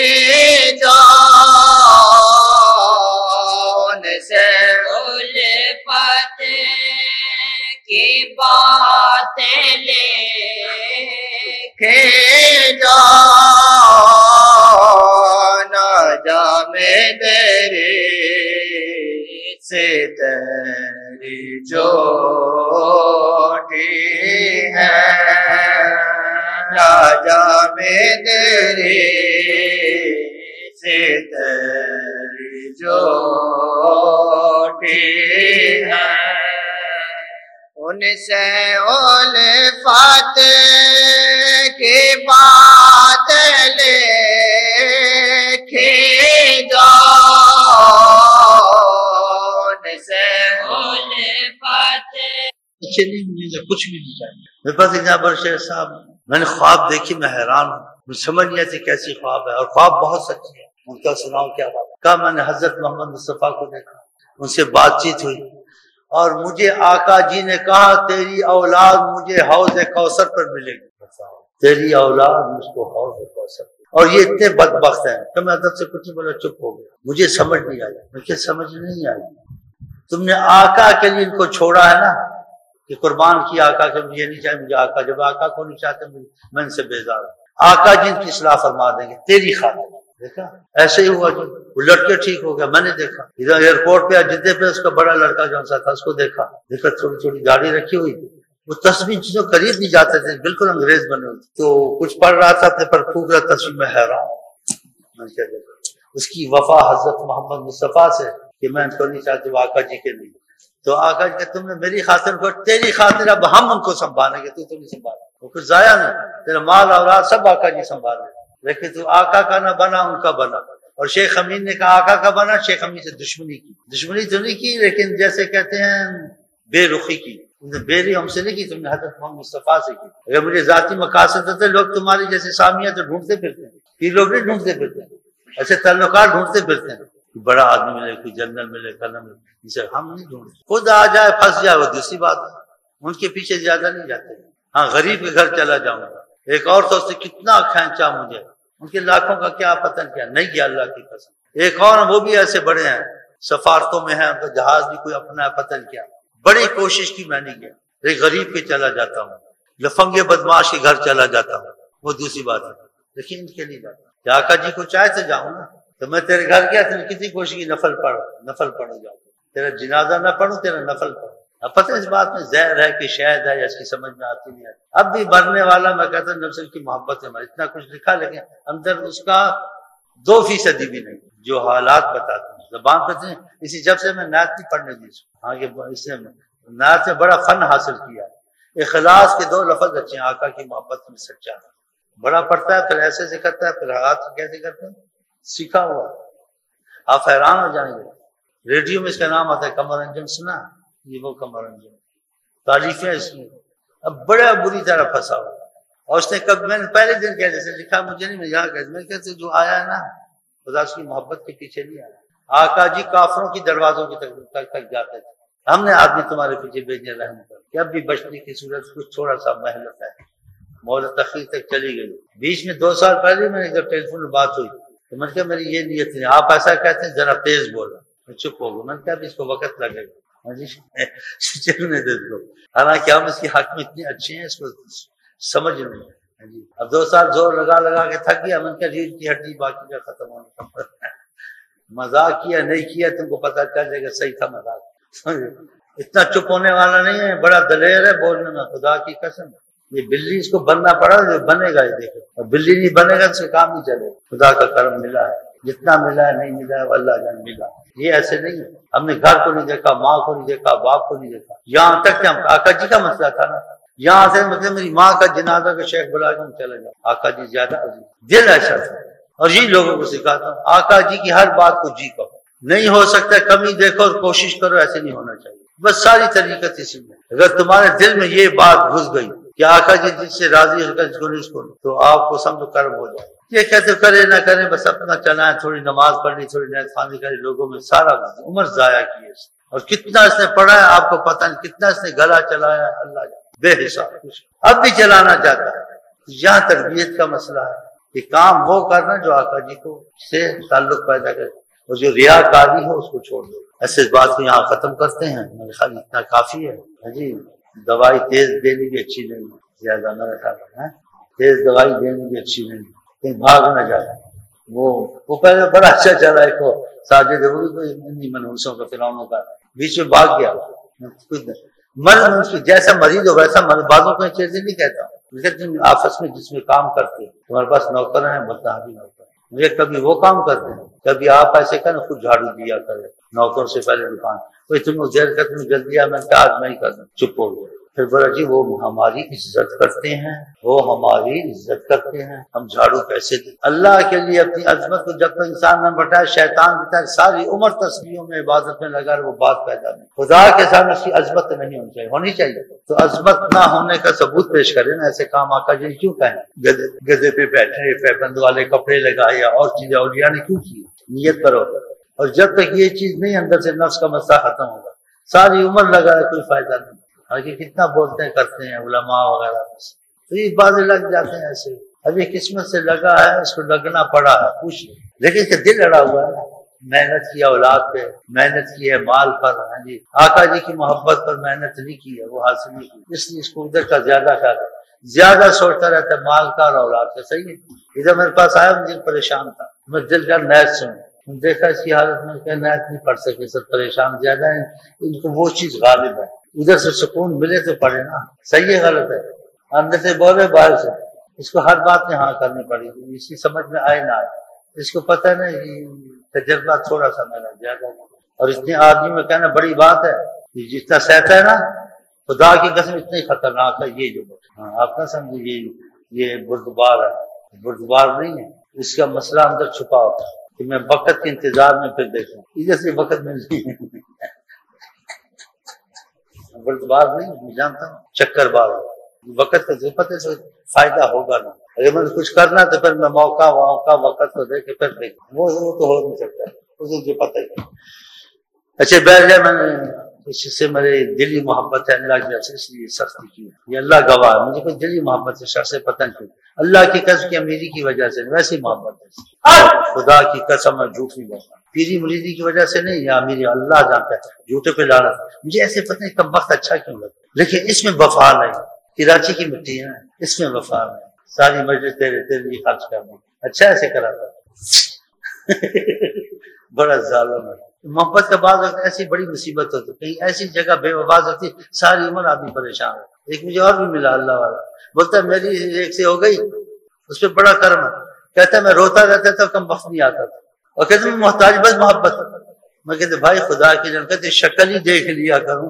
جان سے الفت کی بات لے کے جان جامے تیری سے تیری جوڑی ہے راجا میں تیری سے تیری جوڑی ہے ان سے الفت کی بات لے کے جان سے الفت اچھے نہیں مجھے کچھ بھی نہیں چاہیے میرے پاس ایک جابر شیخ صاحب میں نے خواب دیکھی میں حیران ہوں مجھے سمجھ نہیں آتی کیسی خواب ہے اور خواب بہت سچی ہے ان کا سناؤ کیا بات کہا میں نے حضرت محمد مصطفیٰ کو دیکھا ان سے بات چیت ہوئی اور مجھے آقا جی نے کہا تیری اولاد مجھے حوض کوثر پر ملے گی تیری اولاد مجھ کو حوض کوثر اور یہ اتنے بدبخت ہیں کہ میں ادب سے کچھ نہیں بولا چپ ہو گیا مجھے سمجھ نہیں آئی مجھے سمجھ نہیں آئی تم نے آقا کے لیے ان کو چھوڑا ہے نا کہ قربان کی آقا کے مجھے نہیں چاہیے مجھے آقا جب آقا کو نہیں چاہتے میں ان سے بیزار ہوں آقا جی ان کی اصلاح فرما دیں گے تیری خاطر دیکھا ایسے ہی ہوا جی وہ لڑکے ٹھیک ہو گیا میں نے دیکھا ادھر ایئرپورٹ پہ جدے پہ اس کا بڑا لڑکا جو سا تھا اس کو دیکھا تھوڑی تھوڑی داڑھی رکھی ہوئی تھی وہ تصویر چیزوں قریب نہیں جاتے تھے بالکل انگریز بنے ہوئے تو کچھ پڑھ رہا تھا پر پھونک رہا تصویر میں حیران اس کی وفا حضرت محمد مصطفیٰ سے کہ میں ان کو نہیں چاہتی وہ آقا جی کے لیے تو آقا جی کہ تم نے میری خاطر کو تیری خاطر اب ہم ان کو سنبھالیں گے تو نہیں سنبھالیں وہ کچھ ضائع نہیں تیرا مال اولاد سب آقا جی سنبھالیں لیکن تو آقا کا نہ بنا ان کا بنا اور شیخ امین نے کہا آقا کا بنا شیخ امین سے دشمنی کی دشمنی تو نہیں کی لیکن جیسے کہتے ہیں بے رخی کی بے رخی ہم سے نہیں کی تم نے حضرت محمد مصطفیٰ سے کی اگر مجھے ذاتی مقاصد ہوتے لوگ تمہاری جیسے سامیہ تو ڈھونڈتے پھرتے ہیں یہ لوگ نہیں ڈھونڈتے پھرتے ہیں ایسے تعلقات ڈھونڈتے پھرتے ہیں بڑا آدمی ملے کوئی جنرل ملے کرنل ملے اسے ہم نہیں ڈھونڈتے خود آ جائے پھنس جائے وہ دوسری بات ہے ان کے پیچھے زیادہ نہیں جاتے ہاں غریب کے گھر چلا جاؤں گا ایک اور تو اس نے کتنا کھینچا مجھے ان کے لاکھوں کا کیا پتہ کیا نہیں کیا اللہ کی قسم ایک اور وہ بھی ایسے بڑے ہیں سفارتوں میں ہیں ان کا جہاز بھی کوئی اپنا پتہ کیا بڑی کوشش کی میں نہیں کیا ایک غریب کے چلا جاتا ہوں لفنگے بدماش کے گھر چلا جاتا ہوں وہ دوسری بات ہے لیکن ان کے نہیں جاتا آقا جی کو چاہے تو جاؤں نا تو میں تیرے گھر گیا تو کتنی کوشش کی نفل پڑھو جاؤ تیرا جنازہ نہ پڑھوں تیرا نفل پڑھو اب پتہ اس بات میں زہر ہے کہ شہد ہے یا اس کی سمجھ میں آتی نہیں آتی اب بھی مرنے والا میں کہتا ہوں نفس کی محبت ہے اتنا کچھ لکھا لیکن اندر اس کا 2% بھی نہیں جو حالات بتاتے ہیں زبان پہ اسی جب سے میں نعت نہیں پڑھنے دی ہاں کہ اس نے نعت سے بڑا فن حاصل کیا اخلاص کے 2 لفظ اچھے ہیں آقا کی محبت میں سچا بڑا پڑھتا ہے پھر ایسے سے کرتا ہے پھر ہاتھ کیسے کرتے ہیں سیکھا ہوا آپ حیران ہو جائیں گے ریڈیو میں اس کا نام آتا ہے قمر انجم سنا یہ وہ قمر انجم تعریفیں اس میں اب بڑا بری طرح پھنسا ہوا اور اس نے کب میں نے پہلے دن کہہ جیسے لکھا مجھے نہیں میں یہاں کہ میں کہتے جو آیا ہے نا خدا اس کی محبت کے پیچھے نہیں آیا آقا جی کافروں کی دروازوں کی تک جاتے تھے ہم نے آدمی تمہارے پیچھے بھیجنے رحم کر کہ اب بھی بچنے کی صورت کچھ تھوڑا سا محنت ہے مولا تخیر تک چلی گئی بیچ میں 2 سال پہلے میں نے جب ٹیلی فون میں بات ہوئی تو میں نے کہا میری یہ نیت نہیں آپ ایسا کہتے ہیں ذرا تیز بولا میں چپ ہو گیا میں نے کہا اب اس کو وقت لگے گا چلنے دے دو حالانکہ ہم اس کے حق میں اتنے اچھے ہیں اس کو سمجھ نہیں اب 2 سال زور لگا کے تھک گیا میں نے کہا ریڑھ کی ہڈی باقی کا ختم ہونے کا مذاق کیا نہیں کیا تم کو پتا چل جائے گا صحیح تھا مذاق اتنا چپ ہونے والا نہیں ہے بڑا دلیر ہے بولنے میں خدا کی قسم یہ بلی اس کو بننا پڑا جو بنے گا یہ دیکھو اور بلی نہیں بنے گا تو سے کام نہیں چلے خدا کا کرم ملا ہے جتنا ملا ہے نہیں ملا ہے اللہ جان ملا یہ ایسے نہیں ہے ہم نے گھر کو نہیں دیکھا ماں کو نہیں دیکھا باپ کو نہیں دیکھا یہاں تک کہ ہم آقا جی کا مسئلہ تھا نا یہاں سے مطلب میری ماں کا جنازہ کا شیخ بلا کے ہم چلے جاؤ آقا جی زیادہ عزیز دل ایسا تھا اور یہ لوگوں کو سکھاتا ہوں آقا جی کی ہر بات کو جی کہو نہیں ہو سکتا کمی دیکھو اور کوشش کرو ایسے نہیں ہونا چاہیے بس ساری طریقت اسی میں اگر تمہارے دل میں یہ بات گھس گئی کہ آقا جی جس سے راضی ہو کر جس کو تو آپ کو سمجھو کرم ہو جائے. یہ کہتے کرے نہ کرے بس اپنا چلائیں, تھوڑی نماز پڑھنی, تھوڑی نیت خوانی کری, لوگوں میں سارا عمر ضائع کی. اور کتنا اس نے پڑھا ہے آپ کو پتہ نہیں, کتنا اس نے گلا چلایا ہے اللہ بے حساب, اب بھی چلانا چاہتا ہے. یہاں تربیت کا مسئلہ ہے کہ کام وہ کرنا جو آقا جی کو سے تعلق پیدا کرے, اور جو ریاکاری ہے اس کو چھوڑ دو. ایسے اس بات کو یہاں ختم کرتے ہیں. میرے خیال اتنا کافی ہے جی. دوائی تیز دینے کی اچھی نہیں, زیادہ میرے خیال ہے تیز دوائی دینے کی اچھی نہیں, کہیں بھاگ نہ جائے. وہ پہلے بڑا اچھا چلا ہے کو ساجد کوئی منحوسوں کا فرعونوں کا بیچ میں بھاگ گیا. جیسا مریض ہو ویسا بعضوں کو چیزیں نہیں کہتا ہوں, لیکن آپس میں جس میں کام کرتے تمہارے پاس نوکر ہیں بتا بھی نوکر مجھے کبھی وہ کام کرتے ہیں, کبھی آپ ایسے کریں خود جھاڑو دیا کرے نوکر سے پہلے دکان کوئی تم زیر کر تم جلدی آ, میں نے کہا آج میں ہی کر دوں, چپ ہو گیا. پھر بولا جی وہ ہماری عزت کرتے ہیں, وہ ہماری عزت کرتے ہیں, ہم جھاڑو کیسے دیں. اللہ کے لیے اپنی عظمت کو جب تک انسان نہ بٹائے, شیطان کی طرح ساری عمر تسبیحوں میں عبادت میں لگا وہ بات پیدا نہیں. خدا کے سامنے اس کی عظمت نہیں ہونی چاہیے. تو عظمت نہ ہونے کا ثبوت پیش کرے نا. ایسے کام آقا جی کیوں کہیں, گدے پہ بیٹھے پیبند والے کپڑے لگائے یا اور چیزیں اولیاء نے کیوں کی. نیت کرو, اور جب تک یہ چیز نہیں اندر سے نفس کا مسئلہ ختم ہوگا ساری عمر لگا ہے کوئی فائدہ نہیں. آگے کتنا بولتے ہیں کرتے ہیں علماء وغیرہ, تو یہ بازے لگ جاتے ہیں ایسے. اب یہ قسمت سے لگا ہے, اس کو لگنا پڑا ہے کچھ, لیکن اس کا دل اڑا ہوا ہے. محنت کی اولاد پہ, محنت کی ہے مال پر, ہاں جی آقا جی کی محبت پر محنت نہیں کی ہے, وہ حاصل نہیں کی, اس لیے اس کو ادھر کا زیادہ خیال ہے, زیادہ سوچتا رہتا ہے مال کا اور اولاد کا. صحیح ہے. ادھر میرے پاس آیا, مجھے پریشان تھا, میں دل کا نیت سنوں, دیکھا اس کی حالت میں کہ نیت نہیں پڑھ سکے, سب پریشان زیادہ ہیں, ان کو وہ چیز غالب ہے. ادھر سے سکون ملے تو پڑھے نا. صحیح ہے غلط ہے, اندر سے بولے باہر سے, اس کو ہر بات میں ہاں کرنی پڑے گی, اس کی سمجھ میں آئے نہ آئے. اس کو پتہ نہیں تجربہ تھوڑا سا میرا زیادہ, اور اتنے آدمی میں کہنا بڑی بات ہے. جتنا سہتا ہے نا خدا کی قسم اتنا ہی خطرناک ہے یہ جو آپ نہ سمجھے. یہ بردبار ہے, بردبار نہیں ہے. اس کا مسئلہ اندر چھپا ہوتا ہے کہ میں وقت کے انتظار میں پھر دیکھوں, ادھر سے وقت ملتی ہے. بردبار نہیں, میں جانتا ہوں چکر بار وقت کا پتہ سے فائدہ ہوگا نا. اگر میں کچھ کرنا تو پھر میں موقع وقت کو دے کے پھر دیکھوں, وہ تو ہو نہیں سکتا, مجھے پتہ ہی. اچھا بیٹھ جائے, میں نے اس سے میرے دلی محبت ہے اللہ کی وجہ سے, اس لیے سختی کی. یہ اللہ گواہ ہے, مجھے کوئی دلی محبت ہے شخص سے پتہ نہیں, اللہ کی قسم کی امیری کی وجہ سے ویسی محبت ہے. خدا کی قسم میں جھوٹ نہیں بولتا, پیری مریدی کی وجہ سے نہیں, یا میری اللہ جانتا ہے جھوٹے پہ لانا. مجھے ایسے پتہ نہیں کب وقت اچھا کیوں لگتا, لیکن اس میں وفا نہیں. کراچی کی مٹی ہے, اس میں وفا نہیں. ساری مجلس تیرے لیے خرچ کرنا, اچھا ایسے کرا تھا. بڑا ظالم ہے. محبت کا بعض وقت ایسی بڑی مصیبت ہوتی, کہیں ایسی جگہ بے وفا ہوتی ساری عمر آدمی پریشان ہے. ایک مجھے اور بھی ملا اللہ والا, بولتا ہے میری ایک سے ہو گئی, اس پہ بڑا کرم ہے. کہتا ہے میں روتا رہتا تھا کم وقت نہیں آتا تھا, اور کہتے میں محتاج بس محبت. میں کہتے بھائی خدا کی جان, کہتے شکل ہی دیکھ لیا کروں.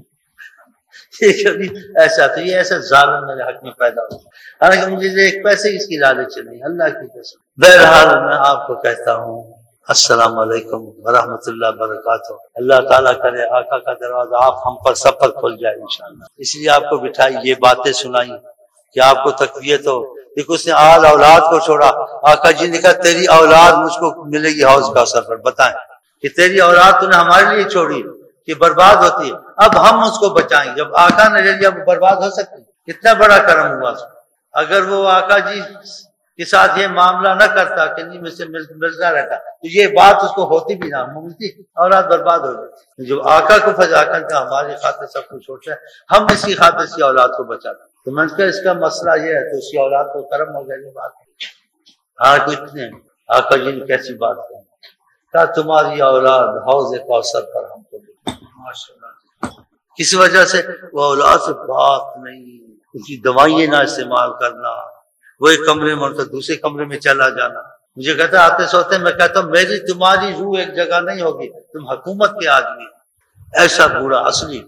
یہ کبھی ایسا تو یہ ایسا ظالم میرے حق میں پیدا ہو, حالانکہ مجھے ایک پیسے اس کی لالچ نہیں, اللہ کی قسم. بہرحال میں آپ کو کہتا ہوں السلام علیکم ورحمۃ اللہ وبرکاتہ. اللہ تعالیٰ کرے آقا کا دروازہ آپ ہم پر سب پر کھل جائے انشاءاللہ. اس لیے آپ کو بٹھائی, یہ باتیں سنائی کہ آپ کو تقویت ہو. دیکھو اس نے آل اولاد کو چھوڑا. آقا جی نے کہا تیری اولاد مجھ کو ملے گی حوض کوثر پر. بتائیں کہ تیری اولاد تو نے ہمارے لیے چھوڑی کہ برباد ہوتی ہے, اب ہم اس کو بچائیں. جب آقا نے لے لیا وہ برباد ہو سکتی, کتنا بڑا کرم ہوا اس کو. اگر وہ آقا جی کے ساتھ یہ معاملہ نہ کرتا کہ نہیں مجھ سے ملتا رہتا تو یہ بات اس کو ہوتی بھی نہ, ملتی اولاد برباد ہو جاتی. جو آقا کو فضا کر کے ہماری خاطر سب کچھ چھوڑتا ہے, ہم اس کی خاطر اس کی اولاد کو بچاتے. تو میں نے کہا اس کا مسئلہ یہ ہے, تو اس کی اولاد کو کرم ہو گیا. یہ بات ہاں کچھ نہیں. آقا جی نے کیسی بات کہی, کہا تمہاری اولاد حوض کوثر پر ہم کو ماشاءاللہ. کس وجہ سے؟ وہ اولاد سے بات نہیں, اس کی دوائیں نہ استعمال کرنا, وہ ایک کمرے میں تو دوسرے کمرے میں چلا جانا. مجھے کہتا آتے سوتے میں کہتا ہوں میری تمہاری روح ایک جگہ نہیں ہوگی, تم حکومت کے آدمی. ایسا بوڑھا اصلی,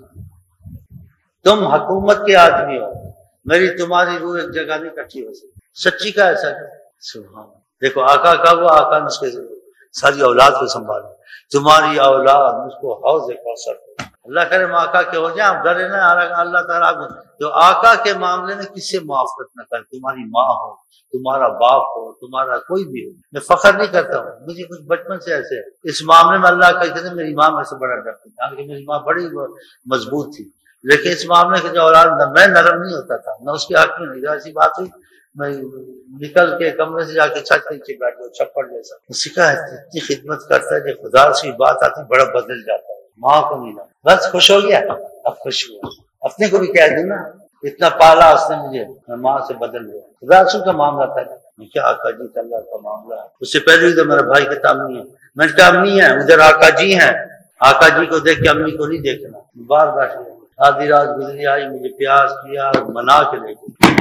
تم حکومت کے آدمی ہو, میری تمہاری روح ایک جگہ نہیں اکٹھی ہو سکتی. سچی کا ایسا ہے. سبحان. دیکھو آقا کا وہ آقا نے اس کے ساری اولاد کو سنبھالا. تمہاری اولاد مجھ کو حوض کوثر اللہ کرے ہم آقا کے ہو جائیں، آپ ڈرے نہ اللہ تعالیٰ جو آقا کے معاملے میں کس سے موافقت نہ کرے، تمہاری ماں ہو، تمہارا باپ ہو، تمہارا کوئی بھی ہو، میں فخر نہیں کرتا ہوں، مجھے کچھ بچپن سے ایسے ہے اس معاملے میں اللہ کا کہتے ہیں میری ماں میں سے بڑا ڈرتی تھی، حالانکہ میری ماں بڑی مضبوط تھی، لیکن اس معاملے کے جو اولاد میں نرم نہیں ہوتا تھا، میں اس کے حق میں نہیں، ایسی بات ہوئی میں نکل کے کمرے سے جا کے چھت کے نیچے بیٹھ گیا چھپڑ جیسا، اس کا اتنی خدمت کرتا ہے کہ خدا سے بات آتی بڑا بدل جاتا ہے، ماں کو نہیں لا بس خوش ہو گیا، اب خوش ہوا، اپنے کو بھی کہہ دوں نا اتنا پالا اس نے مجھے، میں ماں سے بدل گیا، خدا رسول کا معاملہ تھا کیا آقا جی کا اللہ کا معاملہ ہے، اس سے پہلے بھی تو میرا بھائی کہتا امی ہے، میں نے کہا امی ہے ادھر آقا جی ہیں، آقا جی کو دیکھ کے امی کو نہیں دیکھنا، بار بار آدھی رات گزری آئی مجھے پیاس کیا منا کے لے گئی،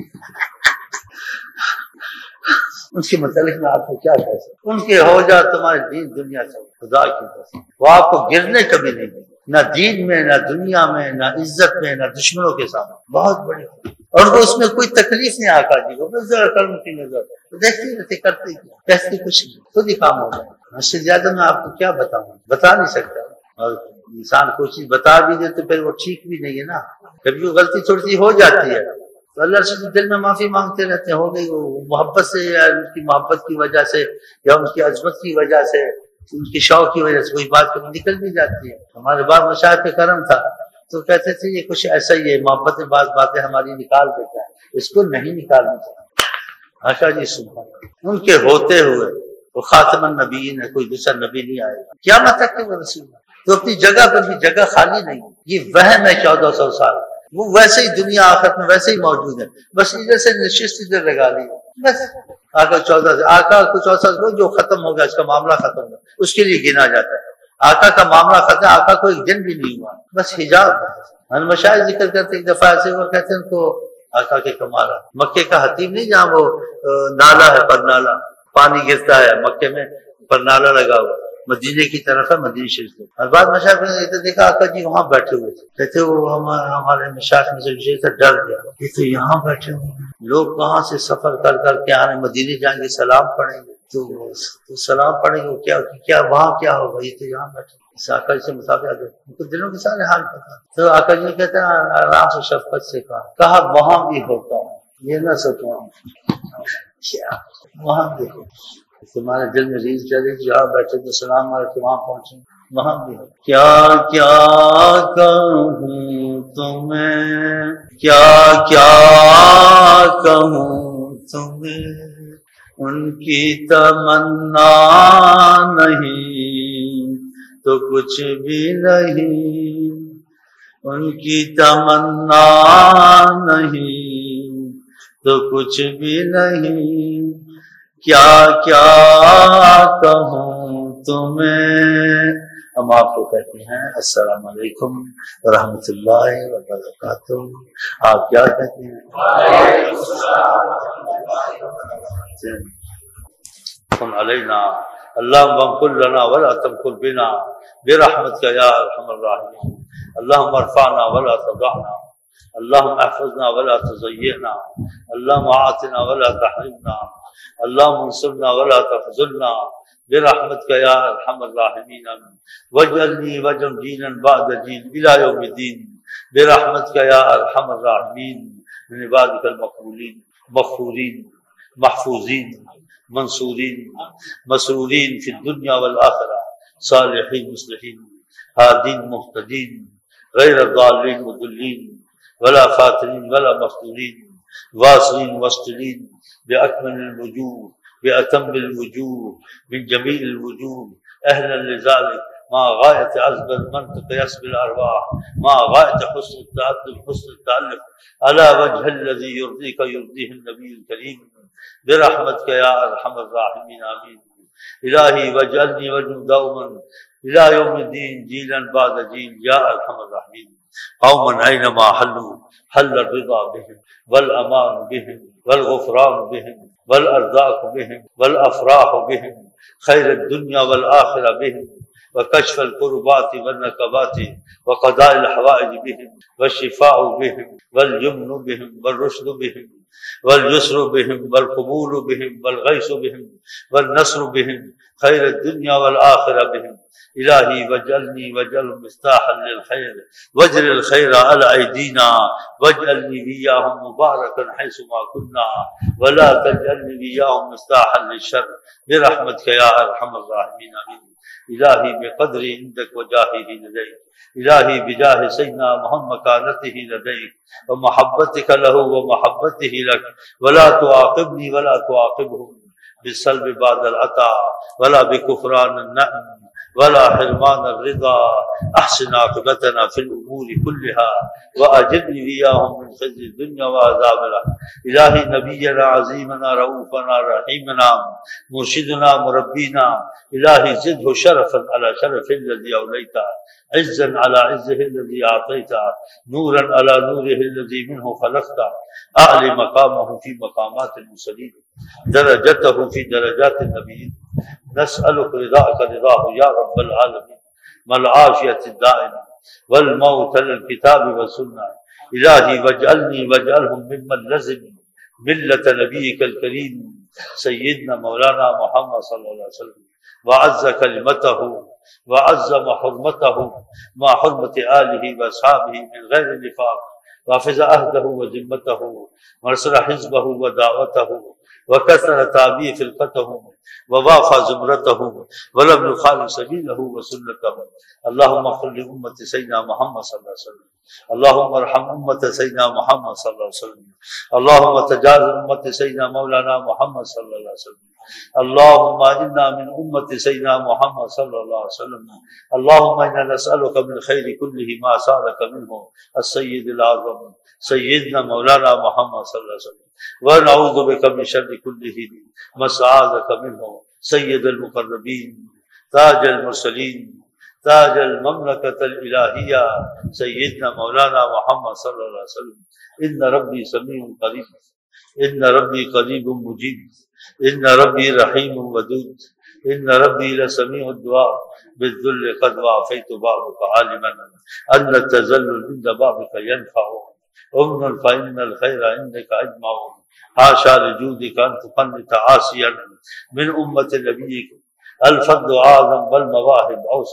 ان کے متعلق میں آپ کو کیا کہہ سکتا، ان کے ہو جا تمہارے دین دنیا سے خدا کی قسم، وہ آپ کو گرنے کبھی نہیں دیں، نہ دین میں نہ دنیا میں نہ عزت میں نہ دشمنوں کے سامنے، بہت بڑی، اور وہ اس میں کوئی تکلیف نہیں آقا جی کو، بس ذرا کرم کی نظر دیکھتے رہتے کرتے کیسے کچھ نہیں، خود ہی کام ہو جائے، اس سے زیادہ میں آپ کو کیا بتاؤں، بتا نہیں سکتا، اور انسان کوئی چیز بتا بھی دے تو پھر وہ ٹھیک بھی نہیں ہے نا، کبھی وہ غلطی تھوڑی سی ہو جاتی ہے تو اللہ سے دل میں معافی مانگتے رہتے ہیں، ہو گئی وہ محبت سے یا ان کی محبت کی وجہ سے یا ان کی عظمت کی وجہ سے ان کی شوق کی وجہ سے کوئی بات کبھی نکل بھی جاتی ہے، ہمارے بعد مشاہد پہ کرم تھا تو کہتے تھے یہ کچھ ایسا ہی ہے، محبت میں بعض باتیں ہماری نکال دیتا ہے، اس کو نہیں نکالنا چاہیے، آقا جی سبحان ان کے ہوتے ہوئے وہ خاتم النبیین ہے، کوئی دوسرا نبی نہیں آئے گا قیامت تک کہ وہ رسول تو اپنی جگہ پر بھی جگہ خالی نہیں، یہ وہم ہے 1400 سال، وہ ویسے ہی دنیا آخرت میں ویسے ہی موجود ہے، بس ادھر سے نشست ادھر لگا لی بس، آقا 14 سے آقا کو 14 کو جو ختم ہو گیا اس کا معاملہ ختم ہو گیا اس کے لیے گنا جاتا ہے، آقا کا معاملہ ختم، آقا کو ایک دن بھی نہیں ہوا، بس حجاب ہم مشاہد ذکر کرتے ایک دفعہ ایسے وہ کہتے ہیں ان کو آقا کے کمالات، مکے کا حتیم نہیں جہاں وہ نالا ہے پر نالا پانی گرتا ہے، مکے میں پر نالا لگا ہوا مدینے کی طرف ہے، مدینہ شریف میں، اور بعد مشاہد نے دیکھا آقا جی وہاں بیٹھے ہوئے تھے، کہتے وہ ہمارے مشاہد میں سے ڈر گیا، یہ تو یہاں بیٹھے ہوئے ہیں، لوگ کہاں سے سفر کر کر کے آنے مدینے جائیں گے سلام پڑھیں گے تو سلام پڑھیں گے کیا وہاں کیا ہوگا، یہ تو یہاں بیٹھے، اس آقا جی سے مسافر ان کو دلوں کے سارے حال پتا، تو آقا جی کہتے ہیں آرام سے شفقت سے کہا وہاں بھی ہوتا ہے، یہ نہ سوچو کیا وہاں بھی ہوتا، تمہارے دل میں ریز چلے جہاں بیٹھے تو سلام علیکم وہاں پہنچے وہاں بھی ہو، کیا کیا کہوں تمہیں کیا کیا کہوں تمہیں، ان کی تمنا نہیں تو کچھ بھی نہیں، ان کی تمنا نہیں تو کچھ بھی نہیں، کیا کیا کہوں تمہیں، ہم آپ کو کہتے ہیں السلام علیکم ورحمۃ اللہ وبرکاتہ، آپ کیا کہتے ہیں؟ کن علینا اللہم کن لنا ولا تمکر بنا برحمتک یا ارحم الراحمین، اللہم ارفعنا ولا تضعنا، اللہم احفظنا ولا تضیعنا، اللہم آتنا ولا تحرمنا، اللہم انصرنا ولا تخذلنا برحمتک یا ارحم الراحمین، واجعلنی وجم دینا بعد دین الى یوم الدین برحمتک یا ارحم الراحمین، من عبادک المقبولین مغفورین محفوظین منصورین مسرورین فی الدنیا والآخرہ، صالحین مصلحین ہادین مہتدین غیر ضالین مضلین ولا خاطرین ولا مفتونین واصلین واسطلین بأکمل الوجوہ بأتم الوجوہ من جمیع الوجوہ اہلا لذالک مع غایت عذب المنطق یسب الارواح مع غایت حسن التعدد حسن التعلق على وجه الذي يرضيك يرضيه النبي الكريم برحمتك يا ارحم الراحمين آمين، الہی واجعلنی وجم دوما الى یوم الدین جیلا بعد جیل یا ارحم الراحمین، قوما اینما حلوا حل الرضا بهم والامان بهم والغفران بهم والارزاق بهم والافراح بهم خیر الدنیا والآخرہ بهم وكشف الكربات والنكبات وقضاء الحوائج بهم والشفاء بهم واليمن بهم والرشد بهم واليسر بهم والقبول بهم والغيث بهم والنصر بهم خير الدنيا والآخرة بهم. إلهي واجعلني واجعلهم مفتاحا للخير واجعل الخير على أيدينا واجعلني وإياهم مباركا حيثما كنا ولا تجعلني وإياهم مفتاحا للشر برحمتك يا أرحم الراحمين. آمين. إلهي بقدر عندك وجاهه لديك، إلهي بجاه سيدنا محمد مكانته لديك ومحبتك له ومحبته لك، ولا تعاقبني ولا تعاقبهم بالسلب بعد العطاء ولا بكفران النعم ولا حرمان الرضا. احسن عاقبتنا في الامور كلها واجرني وإياهم من خزي الدنيا وعذاب الاخره. الهي نبينا عظيمنا رؤوفنا رحيمنا مرشدنا مربينا، الهي زده شرفا على شرف الذي اوليته، عزا على عزه الذي اعطيته، نورا على نوره الذي منه خلقته، اعلي مقامه في مقامات المرسلين، درجته في درجات النبيين. نسألك رضاك رضاه يا رب العالمين، مع العافية الدائمة والموت للكتاب والسنة. إلهي واجعلني واجعلهم ممن لزم ملة نبيك الكريم سيدنا مولانا محمد صلى الله عليه وسلم، وعز كلمته وعظم حرمته مع حرمة آله وأصحابه من غير نفاق، وحفظ عهده وذمته ونصر حزبه ودعوته وكثر تابع فرقته ووافى زمرته ولم يخالف سبيله وسنته. اللهم اغفر لأمة سيدنا محمد صلى الله عليه وسلم، اللهم ارحم أمة سيدنا محمد صلى الله عليه وسلم، اللهم تجاوز أمة سيدنا مولانا محمد صلى الله عليه وسلم. اللهم إنا من أمة سيدنا محمد صلى الله عليه وسلم. اللهم إنا نسألك من خير كله ما سألك منه السيد الأعظم سيدنا مولانا محمد صلى الله عليه وسلم، ونعوذ بك من شر كله ما استعاذك منه سيد المقربين تاج المرسلين تاج المملكة الإلهية سيدنا مولانا محمد صلى الله عليه وسلم. إن ربي سميع قريب، إن ربي قريب مجيب، إن ربي رحيم ودود، إن ربي لسميع الدعاء بالذل قد وعفيت بابك عالما أن التذلل عند بابك ينفع أمن فإن الخير عندك أجمع. حاشا لجودك أن تقنط عاصيا من أمة نبيك، الفضل أعظم والمواهب أوسع،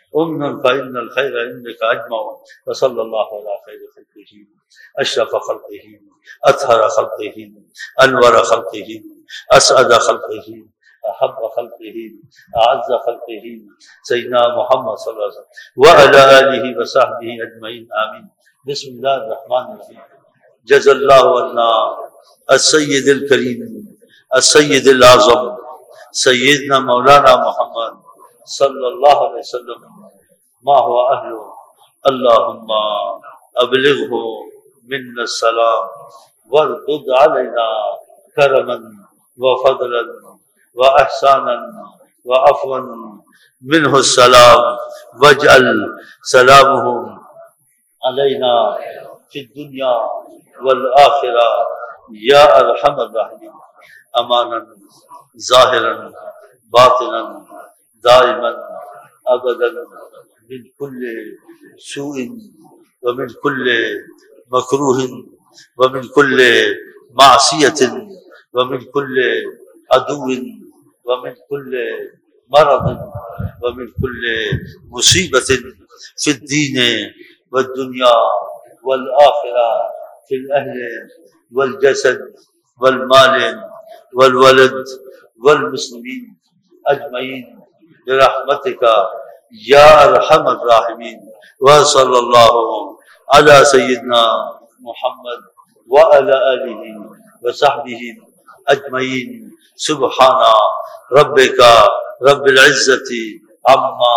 أمن فإن الخير عندك أجمع. وصلى الله على خير خلقه أشرف خلقه أطهر خلقه أنور خلقه أسعد خلقه أحب خلقه أعز خلقه سيدنا محمد صلى الله عليه وسلم وعلى آله وصحبه أجمعين. آمين. بسم الله الرحمن الرحيم. جزا الله عنا السيد الكريم السيد الأعظم سيدنا مولانا محمد صلى الله عليه وسلم ما هو أهله. اللهم أبلغه منا السلام واردد علينا كرما وفضلا وإحسانا وعفوا منه السلام، واجعل سلامه علينا في الدنيا والآخرة يا أرحم الراحمين، أمانا ظاهرا باطنا دائما أبدا من كل سوء ومن كل مكروه ومن كل معصية ومن كل عدو ومن كل مرض ومن كل مصيبة في الدين والدنيا والآخرة، في الأهل والجسد والمال والولد والمسلمين أجمعين برحمتك يا أرحم الراحمين. وصلى الله على سيدنا محمد وعلى آله وصحبه أجمعين. سبحان ربك رب العزة عما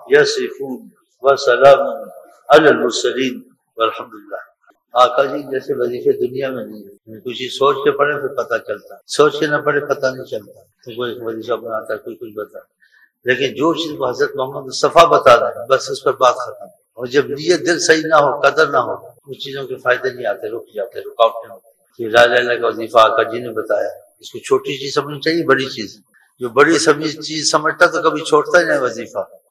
يصفون وسلام على المرسلين والحمد للہ. آقا جی جیسے وظیفے دنیا میں نہیں ہے، کچھ سوچ کے پڑھے پھر پتہ چلتا، سوچ کے نہ پڑھے پتہ نہیں چلتا. تو کوئی وظیفہ بناتا ہے، کوئی کچھ بتا، لیکن جو چیز کو حضرت محمد مصطفیٰ بتا دیں بس اس پر بات ختم. اور جب نیت دل صحیح نہ ہو، قدر نہ ہو، اس چیزوں کے فائدے نہیں آتے، رک جاتے، رکاوٹیں ہوتی. لا الہ الا اللہ کا وظیفہ آقا جی نے بتایا، اس کو چھوٹی چیز سمجھنی چاہیے، بڑی چیز. جو بڑی چیز سمجھتا تو کبھی چھوڑتا ہی نہیں وظیفہ.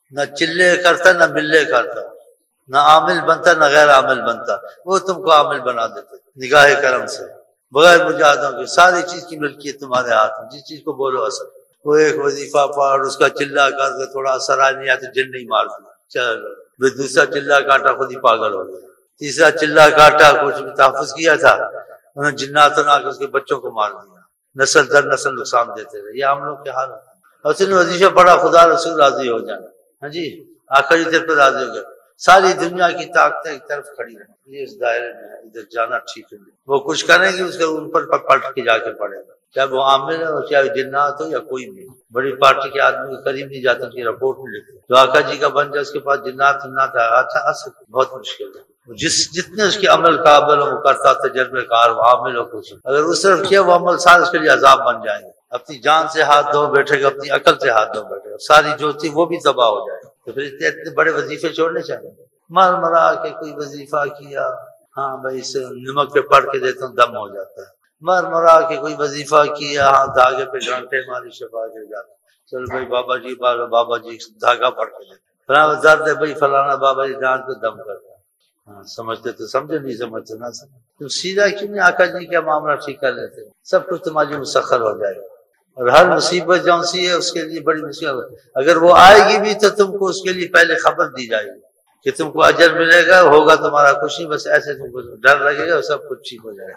نہ چلے کرتا نہ ملے کرتا، نہ عامل بنتا نہ غیر عامل بنتا، وہ تم کو عامل بنا دیتے نگاہ کرم سے، بغیر مجاہدوں کے ساری چیز کی ملکیت تمہارے ہاتھ میں، جس چیز کو بولو اثر۔ وہ ایک وظیفہ پڑھ، اس کا چلا کر کے تھوڑا اثر آ نہیں آیا تو جن نہیں مار دیا، چلو پھر دوسرا چلا کاٹا خود ہی پاگل ہو گیا، تیسرا چلا کاٹا کچھ بھی تحفظ کیا تھا، انہوں نے جنات نے آ کے اس کے بچوں کو مار دیا، نسل در نسل نقصان دیتے رہے۔ یہ ہم لوگ کے حال ہوتا ہے۔ اس نے وظیفہ پڑھا خدا رسول راضی ہو جانا، ہاں جی آخری دیر پہ راضی ہو گیا، ساری دنیا کی طاقتیں ایک طرف کھڑی رہیں، یہ اس دائرے میں ہے، ادھر جانا ٹھیک ہے، وہ کچھ کریں گے اس کے ان پر پلٹ کے جا کے پڑے گا، چاہے وہ عامل ہے اور چاہے جنات ہو یا کوئی بھی۔ بڑی پارٹی کے آدمی کے قریب نہیں جاتا، اس کی رپورٹ نہیں لکھتے، تو آقا جی کا بن جائے اس کے پاس جنات آ سکتے، بہت مشکل ہے۔ جتنے اس کے عمل قابل ہو وہ کرتا، تجربے کار وہ عامل ہو کچھ، اگر اس طرف کیا وہ عمل سارے اس کے لیے عذاب بن جائیں گے، اپنی جان سے ہاتھ دھو بیٹھے گا، اپنی عقل سے ہاتھ دھو بیٹھے گا، ساری جو تھی وہ بھی تباہ ہو جائے گا۔ تو پھر اتنے بڑے وظیفے چھوڑنے چاہیے، مر مرا کے کوئی وظیفہ کیا، ہاں بھائی اسے نمک پہ پڑھ کے دیتا ہوں دم ہو جاتا ہے، مر مرا کے کوئی وظیفہ کیا، ہاں دھاگے پہ گھنٹے ماری شفا گر جاتا، چل بھائی بابا جی دھاگا پڑھ کے دیتا، فلاں درد ہے بھائی فلانا بابا جی ڈانٹ کو دم کرتا، ہاں سمجھتے تو سمجھے، نہیں سمجھتے نہ سمجھ، تم سیدھا کیوں نہیں آقا جی کا معاملہ ٹھیک کر لیتے، سب کچھ تمہاری مسخر ہو جائے گا۔ اور ہر مصیبت جون سی ہے اس کے لیے بڑی مصیبت، اگر وہ آئے گی بھی تو تم کو اس کے لیے پہلے خبر دی جائے گی کہ تم کو اجر ملے گا، ہوگا تمہارا کچھ نہیں، بس ایسے تم کو ڈر لگے گا، سب کچھ ٹھیک ہو جائے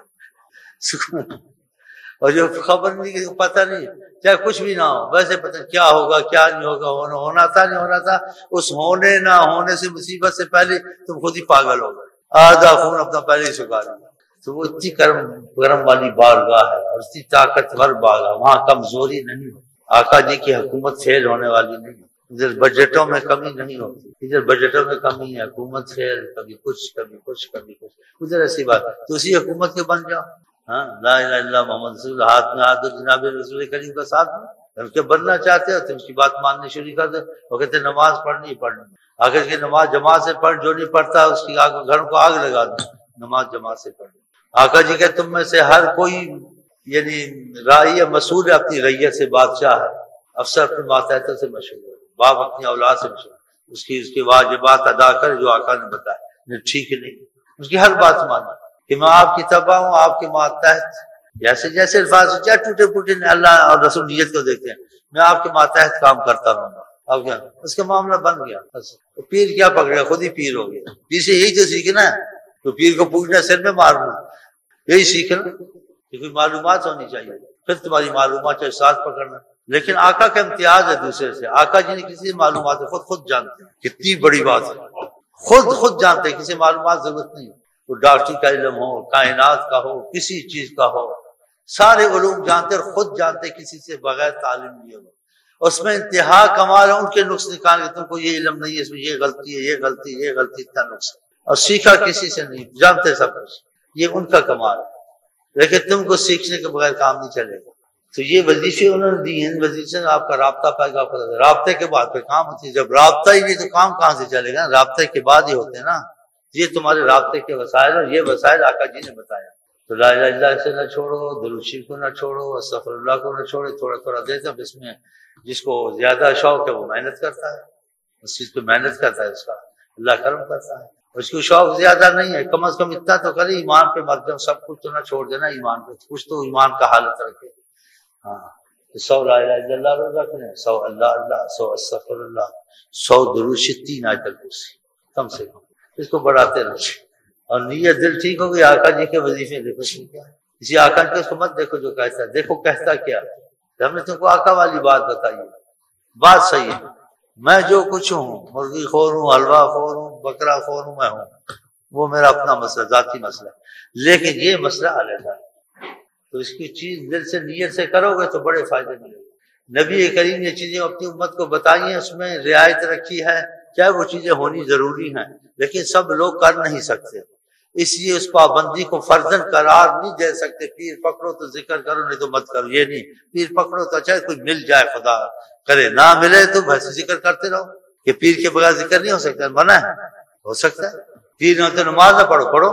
گا۔ اور جو خبر نہیں، پتہ نہیں، چاہے کچھ بھی نہ ہو، ویسے پتہ کیا ہوگا کیا نہیں ہوگا، ہونا تھا نہیں ہونا تھا، اس ہونے نہ ہونے سے مصیبت سے پہلے تم خود ہی پاگل ہو گئے، آدھا خون اپنا پہلے ہی سکھا لیا۔ تو وہ اتنی کرم والی بارگاہ ہے اور اتنی طاقتور بارگاہ، وہاں کمزوری نہیں ہوتی، آقا جی کی حکومت فیل ہونے والی نہیں، ادھر بجٹوں میں کمی نہیں ہوتی، ادھر بجٹوں میں کمی ہے، حکومت فیل، کبھی کچھ کبھی کچھ کبھی کچھ، ادھر ایسی بات، تو اسی حکومت کے بن جاؤ، ہاں لا الہ الا اللہ محمد رسول، ہاتھ میں ہاتھ دو جناب رسول کریم کا ساتھ میں، ان کے بننا چاہتے ہو تو اس کی بات ماننی شروع کر دو، وہ کہتے ہیں نماز پڑھنی آخر کی نماز جماعت سے پڑھ، جو نہیں پڑھتا اس کی گھر کو آگ لگا دو، نماز جماعت سے پڑھ۔ آقا جی کہ تم میں سے ہر کوئی یعنی راعی یا مسئول ہے اپنی ریت سے، بادشاہ ہے، افسر اپنے ماتحتوں سے مشہور ہے، باپ اپنی اولاد سے مشہور ہے، اس کی واجبات ادا کر جو آقا نے بتایا، نہیں ٹھیک نہیں، اس کی ہر بات مانا کہ میں آپ کی تبع ہوں، آپ کے ماتحت، جیسے الفاظ کیا ٹوٹے پھوٹے اللہ اور رسول نیت کو دیکھتے ہیں، میں آپ کے ماتحت کام کرتا رہوں گا، اب کیا اس کا معاملہ بن گیا، تو پیر کیا پکڑے، خود ہی پیر ہو گیا، پیر سے یہی تو سیکھنا ہے، تو پیر کو پوچھنا سر میں مارنا، یہی سیکھنا کہ کوئی معلومات ہونی چاہیے، پھر تمہاری معلومات چاہے ساتھ پکڑنا، لیکن آقا کا امتیاز ہے دوسرے سے، آقا جی نے کسی معلومات خود جانتے ہیں، کتنی بڑی بات ہے، خود جانتے ہیں، کسی معلومات ضرورت نہیں، وہ ڈاکٹری کا علم ہو، کائنات کا ہو، کسی چیز کا ہو، سارے علوم جانتے اور خود جانتے، کسی سے بغیر تعلیم لیے ہو، اس میں انتہا کمال ہے، ان کے نقص نکال کے تم کو یہ علم نہیں ہے، اس میں یہ غلطی ہے، یہ غلطی اتنا نقص ہے، اور سیکھا کسی سے نہیں، جانتے سب کچھ، یہ ان کا کمال ہے، لیکن تم کو سیکھنے کے بغیر کام نہیں چلے گا۔ تو یہ وظیفے انہوں نے دی ہیں، ان وظیفے سے آپ کا رابطہ پائے گا، رابطے کے بعد پھر کام ہوتی ہے، جب رابطہ ہی نہیں تو کام کہاں سے چلے گا، رابطے کے بعد ہی ہوتے ہیں نا، یہ تمہارے رابطے کے وسائل اور یہ وسائل آقا جی نے بتایا، تو لا الہ الا اللہ سے نہ چھوڑو، درود شریف کو نہ چھوڑو، استغفر اللہ کو نہ چھوڑو، تھوڑا تھوڑا دیتے ہیں، اس میں جس کو زیادہ شوق ہے وہ محنت کرتا ہے، اس چیز پہ محنت کرتا ہے، اس کا اللہ کرم کرتا ہے، اس کو شوق زیادہ نہیں ہے، کم از کم اتنا تو کرے، ایمان پہ مر جاؤ، سب کچھ تو نہ چھوڑ دینا، ایمان پہ کچھ تو ایمان کا حالت رکھے، ہاں 100 لا الہ الا اللہ روز رکھنے، 100 اللہ اللہ، 100 استغفر اللہ، 100 درود شریف، 3 آیت الکرسی کم سے کم، اس کو بڑھاتے رہو، اور نیت دل ٹھیک ہو گئی، آقا جی کے وظیفے دیکھو کیا ہے، اسی آقا کے اس کو مت دیکھو جو کہتا ہے، دیکھو کہتا کیا، ہم نے تم کو آقا والی بات بتائی ہے، بات صحیح ہے، میں جو کچھ ہوں، مرغی خور ہوں، حلوہ خور ہوں، بکرا خور ہوں، میں ہوں، وہ میرا اپنا مسئلہ، ذاتی مسئلہ، لیکن یہ مسئلہ علیحدہ ہے، تو اس کی چیز دل سے نیت سے کرو گے تو بڑے فائدے ملیں گے۔ نبی کریم نے چیزیں اپنی امت کو بتائی ہیں، اس میں رعایت رکھی ہے، چاہے وہ چیزیں ہونی ضروری ہیں، لیکن سب لوگ کر نہیں سکتے، اس لیے اس پابندی کو فرضاً قرار نہیں دے سکتے، پیر پکڑو تو ذکر کرو نہیں تو مت کرو، یہ نہیں، پیر پکڑو تو چاہے کوئی مل جائے خدا کرے، نہ ملے تو ویسے ذکر کرتے رہو، کہ پیر کے بغیر ذکر نہیں ہو سکتا، منع ہے، ہو سکتا ہے، پیر نہ تو نماز نہ پڑھو،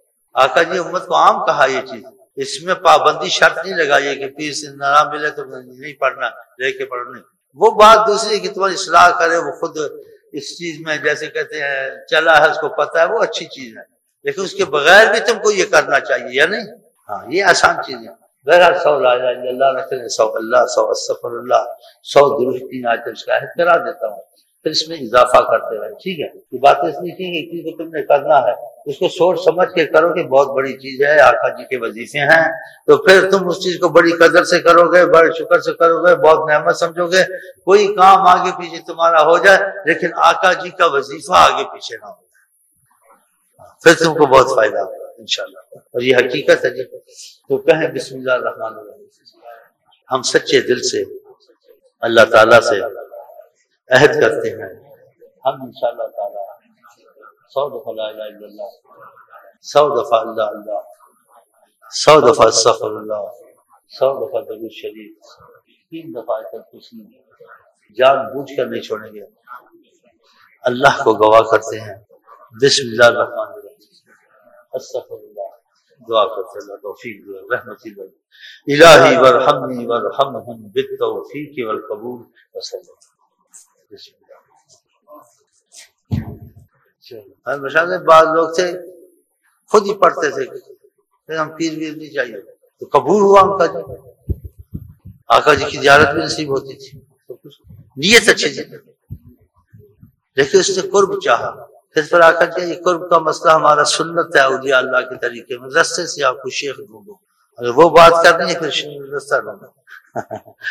آقا جی امت کو عام کہا یہ چیز، اس میں پابندی شرط نہیں لگائی ہے کہ پیر سے نہ ملے تو نہیں پڑھنا، لے کے پڑھو، نہیں، وہ بات دوسری کہ تمہاری اصلاح کرے، وہ خود اس چیز میں جیسے کہتے ہیں چلا ہے، اس کو پتہ ہے، وہ اچھی چیز ہے، لیکن اس کے بغیر بھی تم کو یہ کرنا چاہیے یا نہیں؟ ہاں یہ آسان چیز ہے۔ بہرحال 100 لا الہ الا اللہ رکھیں، 100 اللہ، 100 استغفر اللہ، 100 درود 3 آیت اس کا عہد کرا دیتا ہوں، پھر اس میں اضافہ کرتے رہے، ٹھیک ہے؟ یہ باتیں اس لیے کی کہ چیز کو تم نے کرنا ہے، اس کو سوچ سمجھ کے کرو کہ بہت بڑی چیز ہے، آقا جی کے وظیفے ہیں، تو پھر تم اس چیز کو بڑی قدر سے کرو گے، بڑے شکر سے کرو گے، بہت نعمت سمجھو گے۔ کوئی کام آگے پیچھے تمہارا ہو جائے لیکن آقا جی کا وظیفہ آگے پیچھے نہ ہو جائے، پھر تم کو بہت فائدہ ہوگا انشاءاللہ، اور یہ حقیقت ہے جی۔ تو کہیں بسم اللہ الرحمن الرحیم، ہم سچے دل سے اللہ تعالیٰ سے عہد کرتے ہیں، ہم انشاءاللہ تعالیٰ 100 دفعہ لا الہ الا اللہ، 100 دفعہ اللہ اللہ، 100 دفعہ استغفر اللہ، 100 دفعہ درود شریف، 3 دفعہ آیت الکرسی جان بوجھ کر نہیں چھوڑیں گے، اللہ کو گواہ کرتے ہیں۔ بسم اللہ الرحمن الرحیم، استغفر اللہ، دعا کرتے اللہ توفیق دے، رحمتی دے، الہی ورحمنی ورحمہم بالتوفیق والقبول وسلم۔ مشاہدے بعض لوگ تھے خود ہی پڑھتے تھے کہ ہم پیر ویر نہیں چاہیے، تو قبول ہوا ان کا جی، آقا جی کی زیارت بھی نصیب ہوتی تھی، نیت اچھی تھی، لیکن اس نے قرب چاہا۔ پھر پر آقا جی یہ قرب کا مسئلہ ہمارا سنت ہے اولیاء اللہ کے طریقے میں، رستے سے آپ کو شیخ ڈھونڈو، اگر وہ بات کرنی ہے پھر رستہ ڈھونڈو،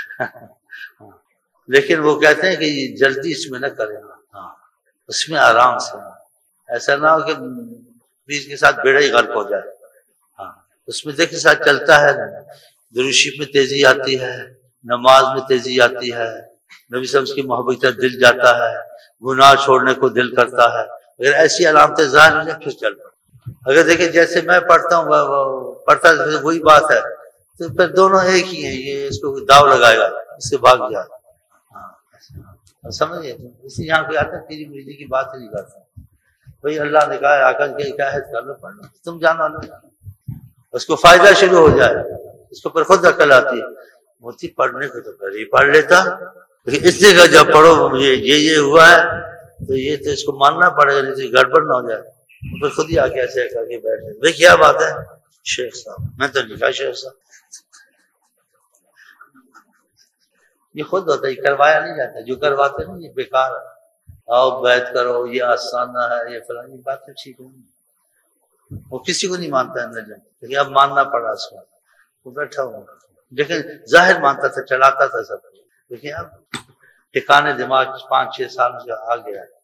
لیکن وہ کہتے ہیں کہ یہ جلدی اس میں نہ کریں، ہاں اس میں آرام سے، ایسا نہ ہو کہ بیچ کے ساتھ بیڑا ہی غرق ہو جائے، ہاں اس میں دیکھ کے ساتھ چلتا ہے، درود شریف میں تیزی آتی ہے، نماز میں تیزی آتی ہے، نبی صلی اللہ علیہ وسلم کی محبت کا دل جاتا ہے، گناہ چھوڑنے کو دل کرتا ہے، اگر ایسی علامتیں ظاہر ہو جائیں پھر چل پڑے۔ اگر دیکھیں جیسے میں پڑھتا ہوں پڑھتا وہی بات ہے تو پھر دونوں ایک ہی ہیں، یہ اس کو داؤ لگائے گا، اس سے بھاگ جائے، ہاں سمجھے؟ اسی یہاں پہ آتے ہیں پیری مریدی کی بات نہیں کرتا، بھائی اللہ نے کہا آقا کے کیا ہے کر لو، پڑھنا تم جانا لو، اس کو فائدہ شروع ہو جائے، اس کو پر خود عقل آتی ہے، موتی پڑھنے کو تو پہلے ہی پڑھ لیتا، لیکن اس لیے جب پڑھو یہ ہوا ہے تو یہ تو اس کو ماننا پڑے گا، نہیں تو گڑبڑ نہ ہو جائے، پھر خود ہی آگے ایسے کر کے بیٹھ جائے، بھائی کیا بات ہے شیخ صاحب، میں تو لکھا شیخ صاحب، یہ خود ہوتا ہے، یہ کروایا نہیں جاتا، جو کرواتے ہیں یہ بیکار ہے، آؤ بیعت کرو، یہ آسانہ ہے، یہ فلانی باتیں ٹھیک نہیں، وہ کسی کو نہیں مانتا ہے اندر جان، لیکن اب ماننا پڑا اس کو، وہ بیٹھا ہوا، لیکن ظاہر مانتا تھا، چلاتا تھا سب، لیکن اب ٹھکانے دماغ 5-6 سال سے آ گیا ہے۔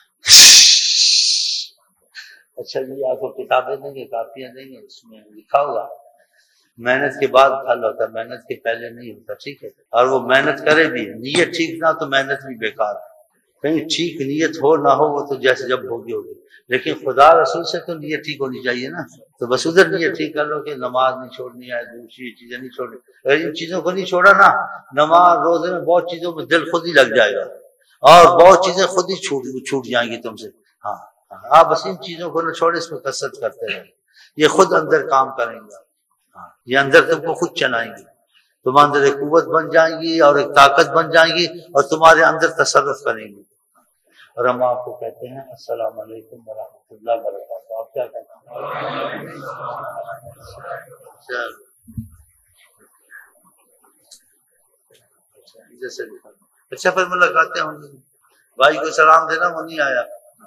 اچھا جی آپ کو کتابیں دیں گے، کاپیاں دیں گے، اس میں لکھا ہوگا محنت کے بعد پھل ہوتا ہے، محنت کے پہلے نہیں ہوتا، ٹھیک ہے؟ اور وہ محنت کرے بھی، نیت ٹھیک نہ تو محنت بھی بیکار ہے، کہیں ٹھیک نیت ہو نہ ہو وہ تو جیسے جب ہوگی ہوگی، لیکن خدا رسول سے تو نیت ٹھیک ہونی چاہیے نا، تو بس ادھر نیت ٹھیک کر لو کہ نماز نہیں چھوڑنی ہے، دوسری چیزیں نہیں چھوڑنی، اگر ان چیزوں کو نہیں چھوڑا نا، نماز روزے میں بہت چیزوں میں دل خود ہی لگ جائے گا، اور بہت چیزیں خود ہی چھوٹ جائیں گی تم سے، ہاں آپ بس ان چیزوں کو نہ چھوڑے، اس میں کثرت کرتے رہیں، یہ خود اندر کام کریں گے، یہ اندر تم کو خود چلائیں گی، تمہارے اندر ایک قوت بن جائیں گی اور ایک طاقت بن جائیں گی، اور تمہارے اندر تصرف کریں گی۔ اور ہم آپ کو کہتے ہیں السلام علیکم ورحمۃ اللہ وبرکاتہ، آپ کیا کہتے ہیں؟ اچھا پھر ملاقاتیں ہوں گی، بھائی کو سلام دینا، وہ نہیں آیا،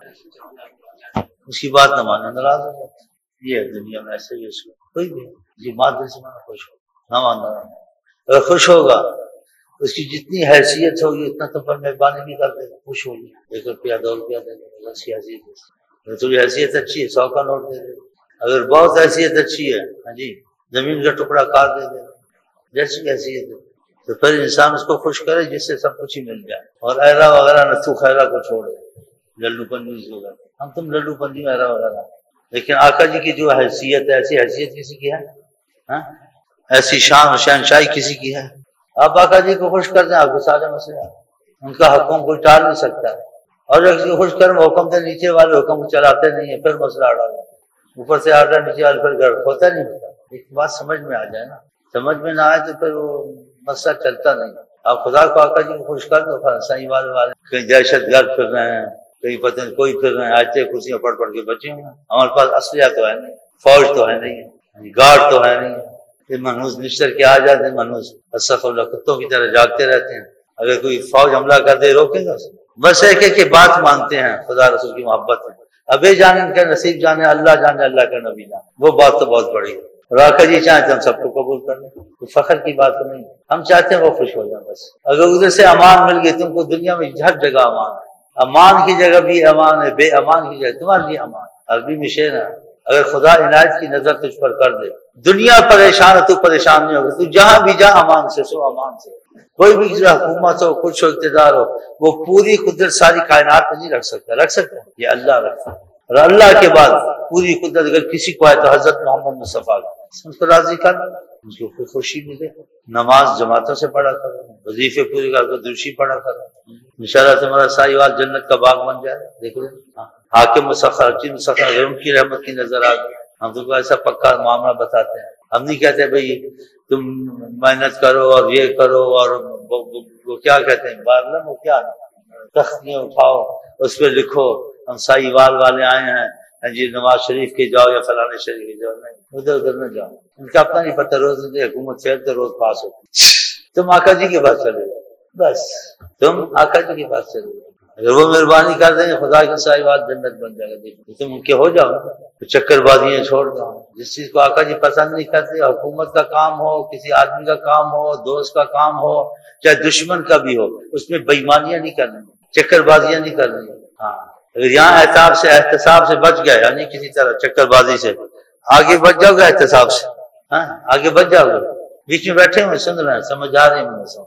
اس کی بات نہ مانا، ناراض ہو جاتا، یہ ہے دنیا میں ایسے ہی، اس کو کوئی بھی جی مادر سے مانا خوش ہو، نہ مانا، اگر خوش ہوگا اس کی جتنی حیثیت ہوگی اتنا تو پر مہربانی بھی کر دے گا، خوش ہوگی، 1 روپیہ 2 روپیہ دے دے گا، ایسی حیثیت ہے، تو حیثیت اچھی ہے 100 کا نوٹ دے دے گا، اگر بہت حیثیت اچھی ہے ہاں جی زمین کا ٹکڑا کاٹ دے دے گا، جیسی حیثیت ہے، تو پھر انسان اس کو خوش کرے جس سے سب کچھ ہی مل جائے، اور ایرا وغیرہ نتو خیرہ کو چھوڑ دے، للو پنی ہوگا، ہم تم للو پنی ایرا وغیرہ، لیکن آقا جی کی جو حیثیت ہے، ایسی حیثیت کسی کی ہے؟ ہاں ایسی شان و شہنشاہی کسی کی ہے؟ آپ آقا جی کو خوش کر دیں، آپ کو سارے مسئلے، ان کا حکم کوئی ٹال نہیں سکتا، اور اگر کسی کو خوش کریں حکم سے نیچے والے حکم کو چلاتے نہیں ہیں، پھر مسئلہ اڑا ہے، اوپر سے آٹا نیچے والے پھر گڑ ہوتا نہیں ہوتا، ایک بات سمجھ میں آ جائے نا، سمجھ میں نہ آئے تو پھر وہ مسئلہ چلتا نہیں، آپ خدا کو آقا جی کو خوش کر دو، سائیں والے کہیں دہشت گرد پھر رہے ہیں، کہیں پتہ نہیں کوئی پھر رہے ہیں، آئے کرسیاں پڑھ پڑھ کے بچے ہیں، ہمارے پاس اسلحہ تو ہے نہیں، فوج تو ہے نہیں، گارڈ تو ہے نہیں، یہ منحوس نشتر کے آ جاتے ہیں، منحوس استغفر اللہ کتوں کی طرح جاگتے رہتے ہیں، اگر کوئی فوج حملہ کر دے روکے گا؟ بس ایک کہ بات مانتے ہیں، خدا رسول کی محبت ہے، ابے جانے ان کا نصیب جانے، اللہ جانے اللہ کا نبی جانے، وہ بات تو بہت بڑی ہے۔ اور آقا جی چاہتے ہم سب کو قبول کر لیں، کوئی فخر کی بات تو نہیں، ہم چاہتے ہیں وہ خوش ہو جائیں بس۔ اگر ادھر سے امان مل گئی تم کو، دنیا میں ہر جگہ امان ہے، امان کی جگہ بھی امان ہے، بے امان کی جگہ تمہارے لیے امان۔ عربی میں شعر ہے، اگر خدا عنایت کی نظر تجھ پر کر دے، دنیا پریشان ہے تو پریشان نہیں ہوگا، تو جہاں بھی جا امان سے سو امان سے۔ کوئی بھی حکومت ہو، کچھ ہو، اقتدار ہو، وہ پوری قدرت ساری کائنات میں نہیں رکھ سکتا، رکھ سکتا ہے یہ اللہ رکھتا ہے، اور اللہ کے بعد پوری قدرت اگر کسی کو ہے تو حضرت محمد مصطفیٰ اس کو راضی کر، اس کو خوشی ملے۔ نماز جماعتوں سے پڑھا کرو، وظیفے پوری کر کے درشی پڑھا کرو، انشاءاللہ تمہارا سائیوال جنت کا باغ بن جائے۔ دیکھ لیں حاکم مسخر، چیز مسخر، اگر ان کی رحمت کی نظر آ گئی، ہم تم کو ایسا پکا معاملہ بتاتے ہیں، ہم نہیں کہتے بھئی تم محنت کرو اور یہ کرو، اور وہ کیا کہتے ہیں بارلم، وہ کیا تختیاں اٹھاؤ اس پہ لکھو ہم سائیوال والے آئے ہیں جی نواز شریف کے جاؤ یا فلانے شریف کے جاؤ، نہیں ادھر ادھر نہ جاؤ، ان کا اپنا نہیں پتہ، روز حکومت فیل تو روز پاس ہوتی، تم آقا جی کے پاس چلے جاؤ، بس تم آقا جی کے پاس چلے جاؤ، اگر وہ مہربانی کر دیں گے خدا کی سائیوال جنت بن جائے گا۔ دیکھو تم ان کے ہو جاؤ، چکر بازیاں چھوڑ دو، جس چیز کو آقا جی پسند نہیں کرتے، حکومت کا کام ہو، کسی آدمی کا کام ہو، دوست کا کام ہو، چاہے دشمن کا بھی ہو، اس میں بےایمانیاں نہیں کرنی، چکر بازیاں نہیں کرنی۔ ہاں اگر یہاں احتساب سے بچ گئے، یعنی کسی طرح چکر بازی سے آگے بچ جاؤ گے، احتساب سے ہاں آگے بچ جاؤ گے، بیچ میں بیٹھے ہوئے سن رہے ہیں، سمجھ آ رہے ہیں،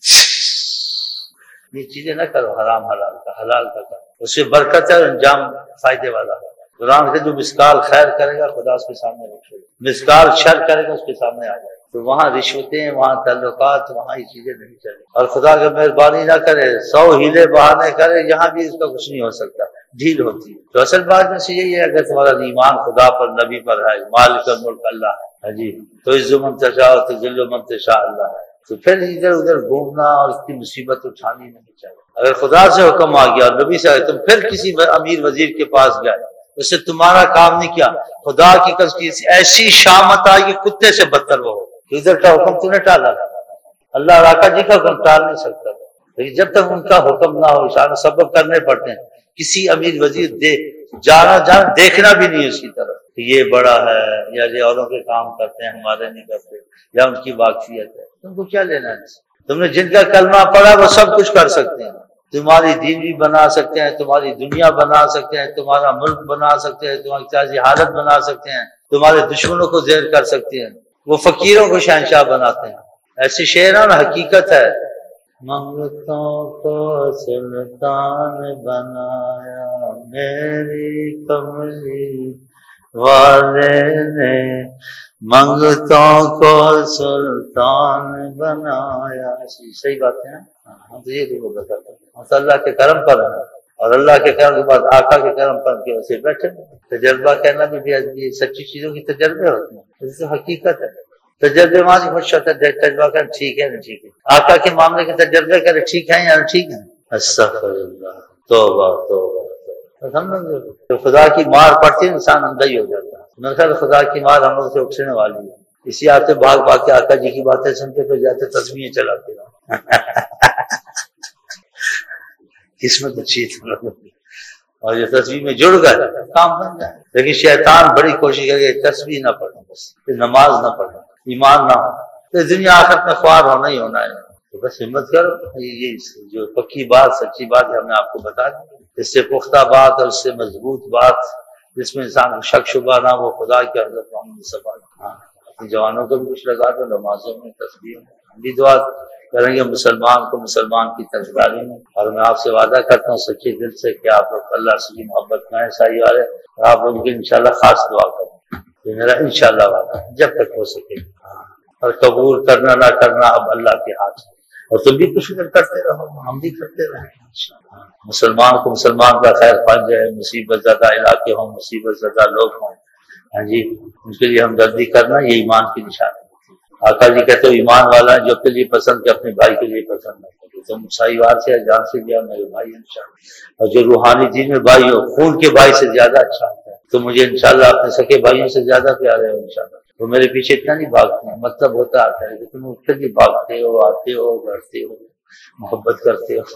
یہ چیزیں نہ کرو، حرام حلال کا، حلال کا کرو، اس سے برکت ہے، انجام فائدے والا ہے۔ قرآن کے جو مسکال خیر کرے گا خدا اس کے سامنے رکھے گا، مسکال شر کرے گا اس کے سامنے آ جائے گا، تو وہاں رشوتیں، وہاں تعلقات، وہاں یہ چیزیں نہیں چلیں، اور خدا اگر مہربانی نہ کرے، 100 ہیلے بہانے کرے، یہاں بھی اس کا کچھ نہیں ہو سکتا، ڈھیل ہوتی ہے۔ تو اصل بات میں سے یہی ہے، اگر تمہارا ایمان خدا پر، نبی پر ہے، مالک الملک اللہ ہے جی، تو عز من تشاء تو ذل من تشاء اللہ ہے، تو پھر ادھر ادھر گھومنا اور اس کی مصیبت اٹھانی نہیں چاہیے۔ اگر خدا سے حکم آ گیا اور نبی سے تم پھر کسی امیر وزیر کے پاس گئے، اس سے تمہارا کام نہیں کیا، خدا کی قسم ایسی شامت آئی کہ کتے سے بدتر وہ ہو، ادھر کا حکم تو نے ٹالا، اللہ اور آقا جی کا حکم ٹال نہیں سکتا، لیکن جب تک ان کا حکم نہ ہو، اشارہ سبب کرنے پڑتے ہیں۔ کسی امیر وزیر جانا دیکھنا بھی نہیں اس کی طرف کہ یہ بڑا ہے یا یہ اوروں کے کام کرتے ہیں ہمارے نہیں کرتے، یا ان کی واقفیت ہے، تم کو کیا لینا ہے؟ تم نے جن کا کلمہ پڑھا وہ سب کچھ کر سکتے ہیں، تمہاری دین بھی بنا سکتے ہیں، تمہاری دنیا بنا سکتے ہیں، تمہارا ملک بنا سکتے ہیں، تمہاری سیاسی حالت بنا سکتے ہیں، تمہارے دشمنوں کو زیر کر سکتے ہیں، وہ فقیروں کو شہنشاہ بناتے ہیں۔ ایسی شعر ہے نا، حقیقت ہے، منگتوں کو سلطان بنایا میری کملی والے نے، منگتوں کو سلطان بنایا۔ صحیح بات ہے، ہم تو یہ بھی بتاتے ہیں، ہم تو اللہ کے کرم پر ہیں، اور اللہ کے کرم کے بعد آقا کے کرم پر کی وجہ سے بیٹھے۔ تجربہ کہنا بھی سچی چیزوں کی تجربے ہوتے ہیں، اس سے حقیقت ہے، تجربے ماں خوش ہوتا ہے، تجربہ کر ٹھیک ہے نا ٹھیک ہے، آقا کے معاملے کے تجربے کرے ٹھیک ہے یا ٹھیک ہے، استغفر اللہ، توبہ توبہ۔ تو خدا کی مار پڑتی ہے انسان اندھا ہی ہو جاتا ہے۔ میرے خیال خدا کی مار ہم لوگ سے اکسنے والی ہے، اسی آتے بھاگ بھاگ کے آقا جی کی باتیں سنتے پھر جاتے تسبیحیں چلاتے ہیں۔ قسمت اچھی ہے، اور یہ تسبیح میں جڑ گئے کام بن جائے، لیکن شیطان بڑی کوشش کرے تسبیح نہ پڑھنا، بس نماز نہ پڑھنا، ایمان نہ ہو، تو دنیا آخرت میں خوار ہونا ہی ہونا ہے، تو بس ہمت کرو۔ یہ جو پکی بات سچی بات ہے ہم نے آپ کو بتا دی، اس سے پختہ بات اور اس سے مضبوط بات جس میں انسان کو شک شبہ نہ، وہ خدا کے حضرت محمد صلی اللہ علیہ وسلم۔ ہاں اپنی جوانوں کو بھی کچھ لگا دو، نمازوں میں، تسبیح میں، ہم بھی دعا کریں گے مسلمان کو مسلمان کی ترجمانی میں، اور میں آپ سے وعدہ کرتا ہوں سچے دل سے کہ آپ لوگ اللہ سے کی محبت میں صحیح والے، اور آپ لوگ کی انشاءاللہ خاص دعا کریں، یہ میرا انشاءاللہ وعدہ ہے، جب تک ہو سکے، اور قبول کرنا نہ کرنا اب اللہ کے ہاتھ ہے، اور تم بھی کچھ کرتے رہو، ہم بھی کرتے رہیں، مسلمان کو مسلمان کا خیر خواہ جائے، مصیبت زدہ علاقے ہوں، مصیبت زدہ لوگ ہوں، ہاں جی، ان کے لیے ہمدردی کرنا یہ ایمان کی نشانی ہے۔ آقا جی کہتے ہو ایمان والا جو اپنے لیے پسند کہ اپنے بھائی کے لیے پسند نہ کرے، تم سائیوار سے جان سے گیا میرے بھائی انشاءاللہ، اور جو روحانی دین میں بھائی ہو خون کے بھائی سے زیادہ اچھا ہوتا ہے، تو مجھے انشاءاللہ اپنے سکے بھائیوں سے زیادہ پیارے ہو انشاءاللہ، وہ میرے پیچھے اتنا نہیں بھاگتے ہیں، مطلب ہوتا آتا ہے کہ تم اس کے لیے بھاگتے ہو، آتے ہو، گھرتے ہو، محبت کرتے ہو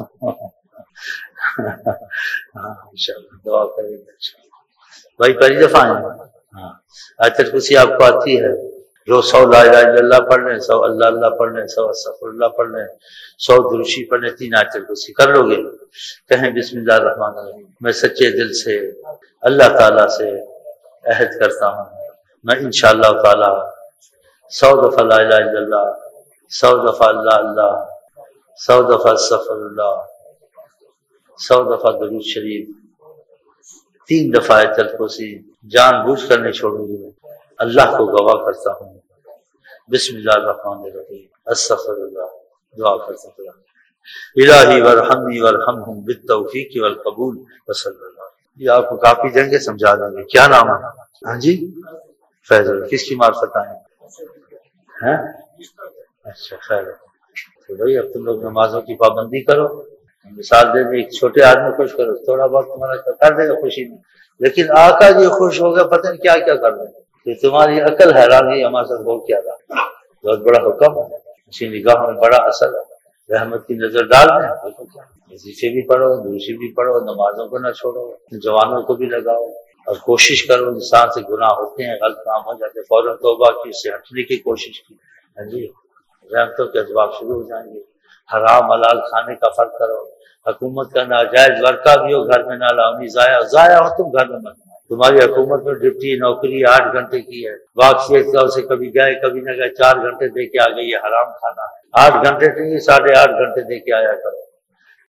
ہاں انشاءاللہ دعا کریں گے بھائی پہلی دفعہ آئے ہیں۔ ہاں آیت الکرسی آپ کو آتی ہے، جو 100 لا الہ الا اللہ پڑھ لیں، 100 اللہ اللہ پڑھ لیں، 100 استغفر اللہ پڑھ لیں، 100 درشی پڑھ لیں، 3 آیت الکرسی کر لو گے، کہیں بسم اللہ الرحمن الرحیم، میں سچے دل سے اللہ تعالیٰ سے عہد کرتا ہوں میں انشاءاللہ تعالیٰ 100 دفعہ لا الہ الا اللہ، 100 دفعہ اللہ اللہ، 100 دفعہ استغفر اللہ، 100 دفعہ درود شریف، 3 دفعہ آیت الکرسی جان بوجھ کر نہیں چھوڑوں گی، اللہ کو گواہ کرتا ہوں، بسم اللہ الرحمن الرحیم، استغفر اللہ، دعا کرتا ہوں الہی ورحمنی ورحمہم بالتوفیق والقبول وصلی اللہ۔ یہ آپ کو کافی دیں گے، سمجھا دیں گے۔ کیا نام ہے؟ ہاں جی فیض اللہ، کس کی معرفت آئے ہیں؟ اچھا خیر ہے، تو بھائی اب تم لوگ نمازوں کی پابندی کرو، مثال دے دیں، ایک چھوٹے آدمی خوش کرو، تھوڑا بہت تمہارا کر دے گا خوشی میں، لیکن آقا جی خوش ہو گیا پتہ نہیں کیا کیا کر دیں گے، کہ تمہاری عقل حیران ہے ہمارے ساتھ ہو کیا رہا، بہت بڑا حکم ہے، اسی نگاہ میں بڑا اثر ہے، رحمت کی نظر ڈال دیں، وظیفے بھی پڑھو، دوسری بھی پڑھو، نمازوں کو نہ چھوڑو، جوانوں کو بھی لگاؤ، اور کوشش کرو، انسان سے گناہ ہوتے ہیں، غلط کام ہو جاتے، فوراً توبہ کی، اس سے ہٹنے کی کوشش کی، ہاں جی رحمتوں کے اسباب شروع ہو جائیں گے، حرام حلال کھانے کا فرق کرو، حکومت کا ناجائز ورقہ بھی ہو گھر میں نہ لاؤ، ضائع ہو تم گھر میں مت، تمہاری حکومت میں ڈپٹی نوکری 8 گھنٹے کی ہے، واپسی سے کبھی گئے کبھی نہ گئے، 4 گھنٹے دے کے آ گئی، یہ حرام کھانا ہے، 8 گھنٹے نہیں 8.5 گھنٹے دے کے آیا کرو،